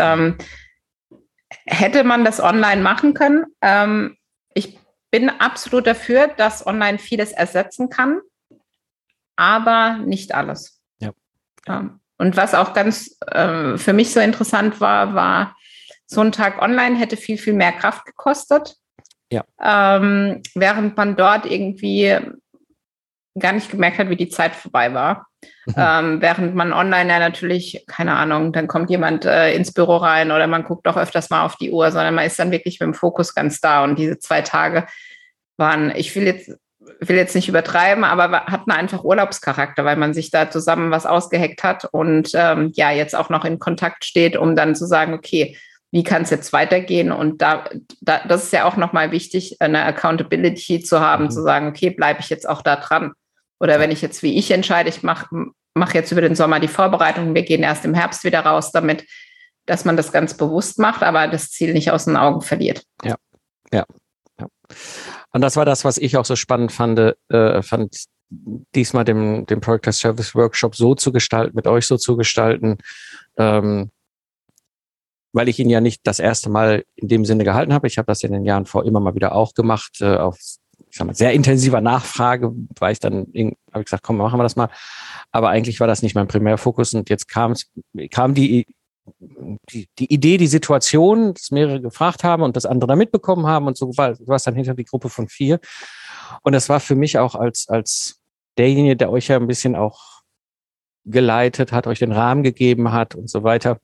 hätte man das online machen können? Ich bin absolut dafür, dass online vieles ersetzen kann, aber nicht alles. Ja. Und was auch ganz für mich so interessant war, so ein Tag online hätte viel, viel mehr Kraft gekostet. Ja. Während man dort irgendwie gar nicht gemerkt hat, wie die Zeit vorbei war. Während man online ja natürlich, keine Ahnung, dann kommt jemand ins Büro rein oder man guckt doch öfters mal auf die Uhr, sondern man ist dann wirklich mit dem Fokus ganz da. Und diese 2 Tage waren, ich will jetzt nicht übertreiben, aber hatten einfach Urlaubscharakter, weil man sich da zusammen was ausgeheckt hat und jetzt auch noch in Kontakt steht, um dann zu sagen, okay, wie kann es jetzt weitergehen? Und das ist ja auch nochmal wichtig, eine Accountability zu haben, zu sagen, okay, bleibe ich jetzt auch da dran? Oder wenn ich jetzt, wie ich entscheide, ich mache jetzt über den Sommer die Vorbereitung, wir gehen erst im Herbst wieder raus damit, dass man das ganz bewusst macht, aber das Ziel nicht aus den Augen verliert. Ja. Und das war das, was ich auch so spannend fand diesmal den Product as Service Workshop so zu gestalten, mit euch so zu gestalten, weil ich ihn ja nicht das erste Mal in dem Sinne gehalten habe. Ich habe das in den Jahren vor immer mal wieder auch gemacht, auf, ich sag mal, sehr intensiver Nachfrage, weil ich dann, habe ich gesagt, komm, machen wir das mal. Aber eigentlich war das nicht mein Primärfokus und jetzt kam die Idee, die Situation, dass mehrere gefragt haben und das andere da mitbekommen haben und so war es dann hinter die Gruppe von 4. Und das war für mich auch als derjenige, der euch ja ein bisschen auch geleitet hat, euch den Rahmen gegeben hat und so weiter,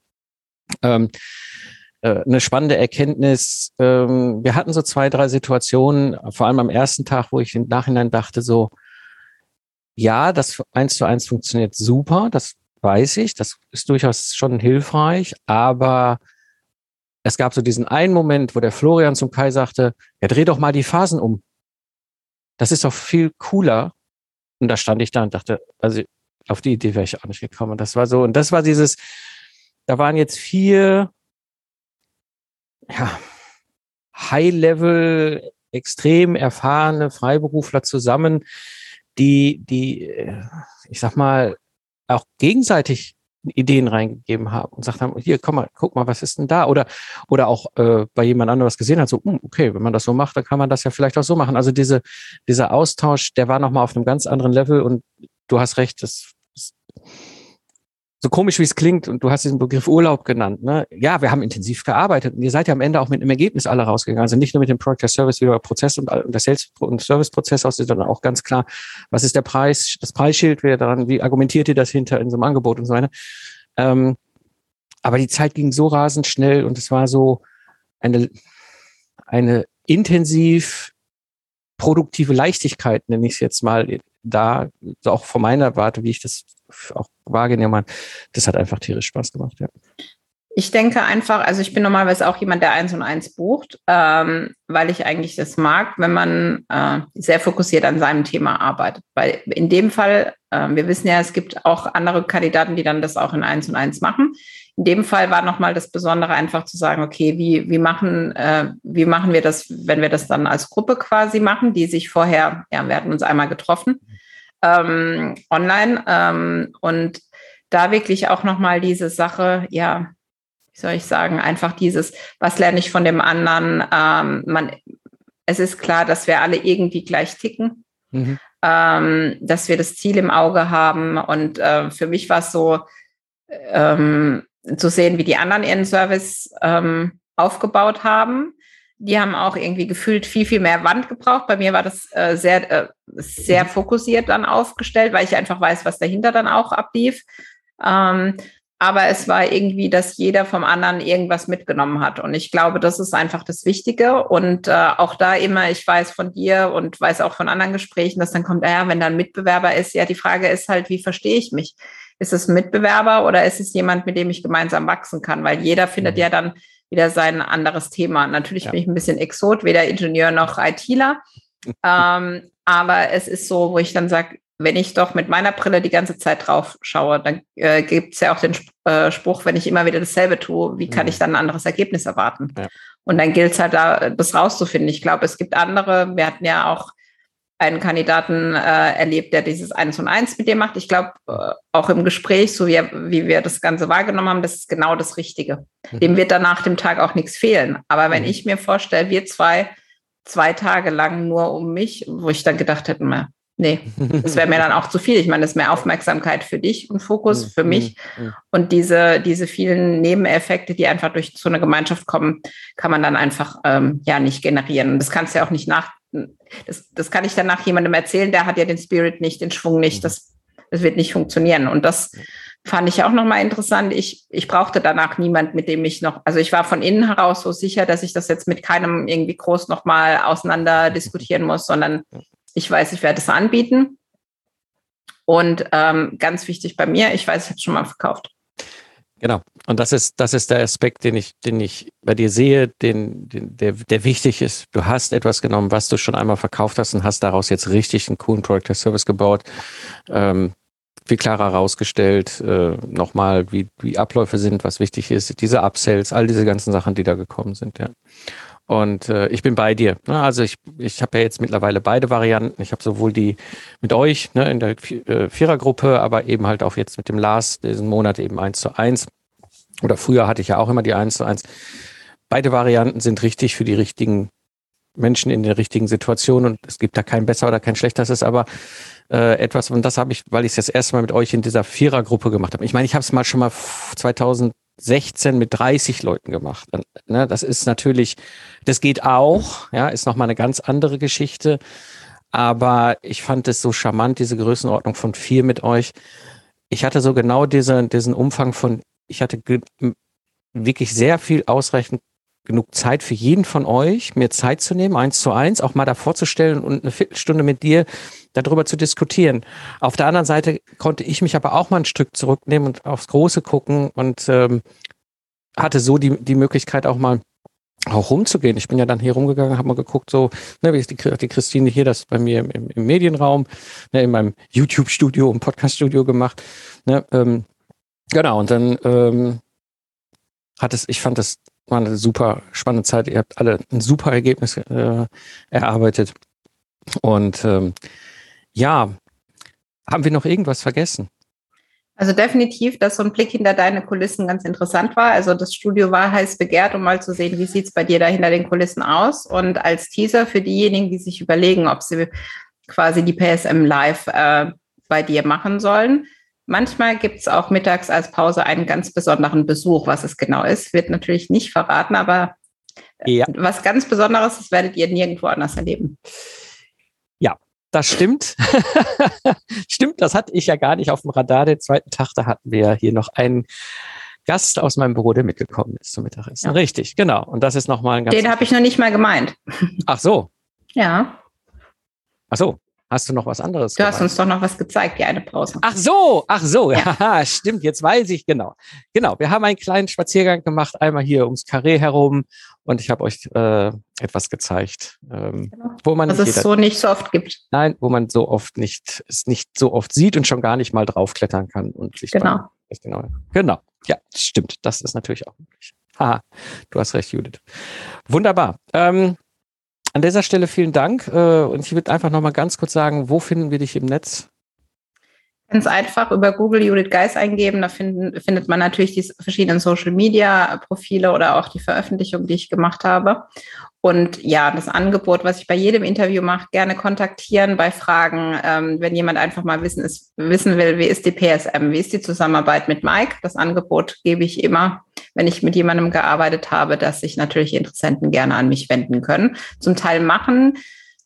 eine spannende Erkenntnis. Wir hatten so 2, 3 Situationen, vor allem am ersten Tag, wo ich im Nachhinein dachte so, ja, das 1:1 funktioniert super, das weiß ich, das ist durchaus schon hilfreich, aber es gab so diesen einen Moment, wo der Florian zum Kai sagte, ja, dreh doch mal die Phasen um. Das ist doch viel cooler. Und da stand ich da und dachte, also auf die Idee wäre ich auch nicht gekommen. Und das war so, und das war dieses, da waren jetzt 4, High-Level, extrem erfahrene Freiberufler zusammen, die, ich sag mal, auch gegenseitig Ideen reingegeben haben und gesagt haben, hier, komm mal, guck mal, was ist denn da? Oder auch bei jemand anderem was gesehen hat, so, okay, wenn man das so macht, dann kann man das ja vielleicht auch so machen. Also dieser Austausch, der war nochmal auf einem ganz anderen Level und du hast recht, das so komisch wie es klingt, und du hast diesen Begriff Urlaub genannt, ne? Ja, wir haben intensiv gearbeitet und ihr seid ja am Ende auch mit einem Ergebnis alle rausgegangen. Also nicht nur mit dem Product Service wie der Prozess und der Sales- und Service-Prozess aussieht, sondern auch ganz klar, was ist der Preis, das Preisschild, wie argumentiert ihr das hinter in so einem Angebot und so weiter. Aber die Zeit ging so rasend schnell und es war so eine intensiv produktive Leichtigkeit, nenne ich es jetzt mal, da, so auch von meiner Warte, wie ich das auch wahrgenommen habe, das hat einfach tierisch Spaß gemacht, ja. Ich denke einfach, also ich bin normalerweise auch jemand, der 1&1 bucht, weil ich eigentlich das mag, wenn man sehr fokussiert an seinem Thema arbeitet. Weil in dem Fall, wir wissen ja, es gibt auch andere Kandidaten, die dann das auch in 1&1 machen. In dem Fall war nochmal das Besondere einfach zu sagen, okay, wie machen wir das, wenn wir das dann als Gruppe quasi machen, die sich vorher, ja, wir hatten uns einmal getroffen, online, und da wirklich auch nochmal diese Sache, ja, wie soll ich sagen, einfach dieses, was lerne ich von dem anderen? Es ist klar, dass wir alle irgendwie gleich ticken, dass wir das Ziel im Auge haben. Und für mich war es so, zu sehen, wie die anderen ihren Service aufgebaut haben. Die haben auch irgendwie gefühlt viel, viel mehr Wand gebraucht. Bei mir war das sehr fokussiert dann aufgestellt, weil ich einfach weiß, was dahinter dann auch ablief. Aber es war irgendwie, dass jeder vom anderen irgendwas mitgenommen hat. Und ich glaube, das ist einfach das Wichtige. Und auch da immer, ich weiß von dir und weiß auch von anderen Gesprächen, dass dann kommt, wenn da ein Mitbewerber ist, ja, die Frage ist halt, wie verstehe ich mich? Ist es ein Mitbewerber oder ist es jemand, mit dem ich gemeinsam wachsen kann? Weil jeder findet ja dann wieder sein anderes Thema. Natürlich bin ich ein bisschen Exot, weder Ingenieur noch ITler. Aber es ist so, wo ich dann sage, wenn ich doch mit meiner Brille die ganze Zeit drauf schaue, dann gibt es ja auch den Spruch, wenn ich immer wieder dasselbe tue, wie kann ich dann ein anderes Ergebnis erwarten? Ja. Und dann gilt es halt da, das rauszufinden. Ich glaube, es gibt andere, wir hatten ja auch einen Kandidaten erlebt, der dieses 1&1 mit dir macht. Ich glaube, auch im Gespräch, so wie wir das Ganze wahrgenommen haben, das ist genau das Richtige. Dem wird dann nach dem Tag auch nichts fehlen. Aber wenn ich mir vorstelle, wir zwei Tage lang nur um mich, wo ich dann gedacht hätte, nee, das wäre mir dann auch zu viel. Ich meine, das ist mehr Aufmerksamkeit für dich und Fokus für mich. Und diese vielen Nebeneffekte, die einfach durch so eine Gemeinschaft kommen, kann man dann einfach nicht generieren. Und das kannst du ja auch nicht das kann ich dann nach jemandem erzählen, der hat ja den Spirit nicht, den Schwung nicht. Das wird nicht funktionieren. Und das fand ich auch nochmal interessant. Ich brauchte danach niemand, mit dem ich noch, also ich war von innen heraus so sicher, dass ich das jetzt mit keinem irgendwie groß nochmal auseinander diskutieren muss, sondern ich weiß, ich werde es anbieten. Und ganz wichtig bei mir, ich weiß, ich habe es schon mal verkauft. Genau. Und das ist der Aspekt, den ich bei dir sehe, der wichtig ist. Du hast etwas genommen, was du schon einmal verkauft hast und hast daraus jetzt richtig einen coolen Product as Service gebaut. Viel klarer herausgestellt, nochmal, wie Abläufe sind, was wichtig ist, diese Upsells, all diese ganzen Sachen, die da gekommen sind, ja. Und ich bin bei dir. Also ich habe ja jetzt mittlerweile beide Varianten. Ich habe sowohl die mit euch in der Vierergruppe, aber eben halt auch jetzt mit dem Lars diesen Monat eben 1:1. Oder früher hatte ich ja auch immer die 1:1. Beide Varianten sind richtig für die richtigen Menschen in der richtigen Situation und es gibt da kein besser oder kein schlechter. Das ist aber etwas, und das habe ich, weil ich es das erste Mal mit euch in dieser Vierergruppe gemacht habe. Ich meine, ich habe es schon mal 2016 mit 30 Leuten gemacht. Ne, das ist natürlich, das geht auch, ja, ist nochmal eine ganz andere Geschichte. Aber ich fand es so charmant, diese Größenordnung von 4 mit euch. Ich hatte so genau diesen Umfang ich hatte wirklich sehr viel ausreichend genug Zeit für jeden von euch, mir Zeit zu nehmen, 1:1, auch mal da vorzustellen und eine Viertelstunde mit dir darüber zu diskutieren. Auf der anderen Seite konnte ich mich aber auch mal ein Stück zurücknehmen und aufs Große gucken und hatte so die Möglichkeit auch mal rumzugehen. Ich bin ja dann hier rumgegangen, habe mal geguckt, so, wie ist die Christine hier, das bei mir im Medienraum, in meinem YouTube-Studio, im Podcast-Studio gemacht. Genau, und dann ich fand das war eine super spannende Zeit. Ihr habt alle ein super Ergebnis erarbeitet. Und haben wir noch irgendwas vergessen? Also definitiv, dass so ein Blick hinter deine Kulissen ganz interessant war. Also das Studio war heiß begehrt, um mal zu sehen, wie sieht es bei dir da hinter den Kulissen aus. Und als Teaser für diejenigen, die sich überlegen, ob sie quasi die PSM live bei dir machen sollen. Manchmal gibt es auch mittags als Pause einen ganz besonderen Besuch. Was es genau ist, wird natürlich nicht verraten, aber was ganz Besonderes, das werdet ihr nirgendwo anders erleben. Ja, das stimmt. Stimmt, das hatte ich ja gar nicht auf dem Radar. Den zweiten Tag, da hatten wir hier noch einen Gast aus meinem Büro, der mitgekommen ist zum Mittagessen. Ja. Richtig, genau. Und das ist nochmal ein ganz... Den habe ich noch nicht mal gemeint. Ach so. Ja. Ach so. Hast du noch was anderes? Du hast uns doch noch was gezeigt, die eine Pause. Ach so, ja, stimmt, jetzt weiß ich, genau. Genau, wir haben einen kleinen Spaziergang gemacht, einmal hier ums Carré herum und ich habe euch etwas gezeigt, wo man was es so nicht so oft gibt. Nein, wo man es nicht so oft sieht und schon gar nicht mal draufklettern kann. Und sich genau, ja, stimmt, das ist natürlich auch möglich. Haha, du hast recht, Judith. Wunderbar. An dieser Stelle vielen Dank und ich würde einfach noch mal ganz kurz sagen, wo finden wir dich im Netz? Ganz einfach über Google Judith Geis eingeben, da findet man natürlich die verschiedenen Social-Media-Profile oder auch die Veröffentlichung, die ich gemacht habe. Und ja, das Angebot, was ich bei jedem Interview mache, gerne kontaktieren bei Fragen, wenn jemand einfach mal wissen will, wie ist die PSM, wie ist die Zusammenarbeit mit Mike. Das Angebot gebe ich immer, wenn ich mit jemandem gearbeitet habe, dass sich natürlich Interessenten gerne an mich wenden können. Zum Teil machen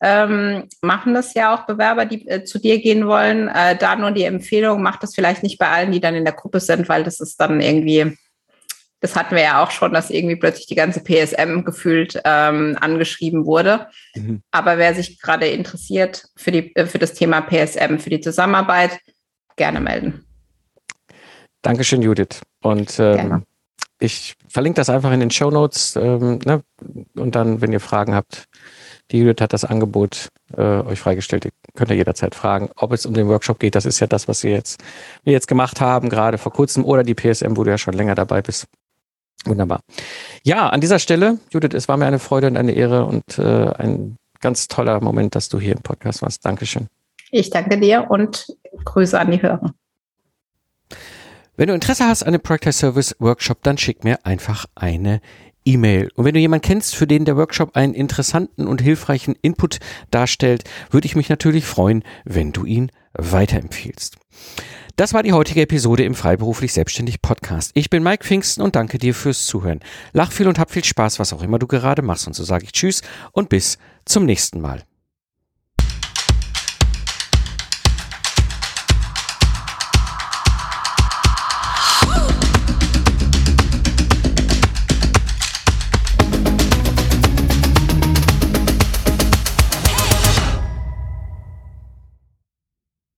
das ja auch Bewerber, die zu dir gehen wollen. Da nur die Empfehlung, macht das vielleicht nicht bei allen, die dann in der Gruppe sind, weil das ist dann irgendwie... Das hatten wir ja auch schon, dass irgendwie plötzlich die ganze PSM gefühlt angeschrieben wurde. Mhm. Aber wer sich gerade interessiert für das Thema PSM, für die Zusammenarbeit, gerne melden. Dankeschön, Judith. Und ich verlinke das einfach in den Shownotes. Und dann, wenn ihr Fragen habt, die Judith hat das Angebot euch freigestellt. Ihr könnt ja jederzeit fragen, ob es um den Workshop geht. Das ist ja das, was wir jetzt gemacht haben, gerade vor kurzem. Oder die PSM, wo du ja schon länger dabei bist. Wunderbar. Ja, an dieser Stelle, Judith, es war mir eine Freude und eine Ehre und ein ganz toller Moment, dass du hier im Podcast warst. Dankeschön. Ich danke dir und Grüße an die Hörer. Wenn du Interesse hast an dem Project Service Workshop, dann schick mir einfach eine E-Mail. Und wenn du jemanden kennst, für den der Workshop einen interessanten und hilfreichen Input darstellt, würde ich mich natürlich freuen, wenn du ihn weiterempfiehlst. Das war die heutige Episode im Freiberuflich Selbstständig Podcast. Ich bin Mike Pfingsten und danke dir fürs Zuhören. Lach viel und hab viel Spaß, was auch immer du gerade machst. Und so sage ich Tschüss und bis zum nächsten Mal.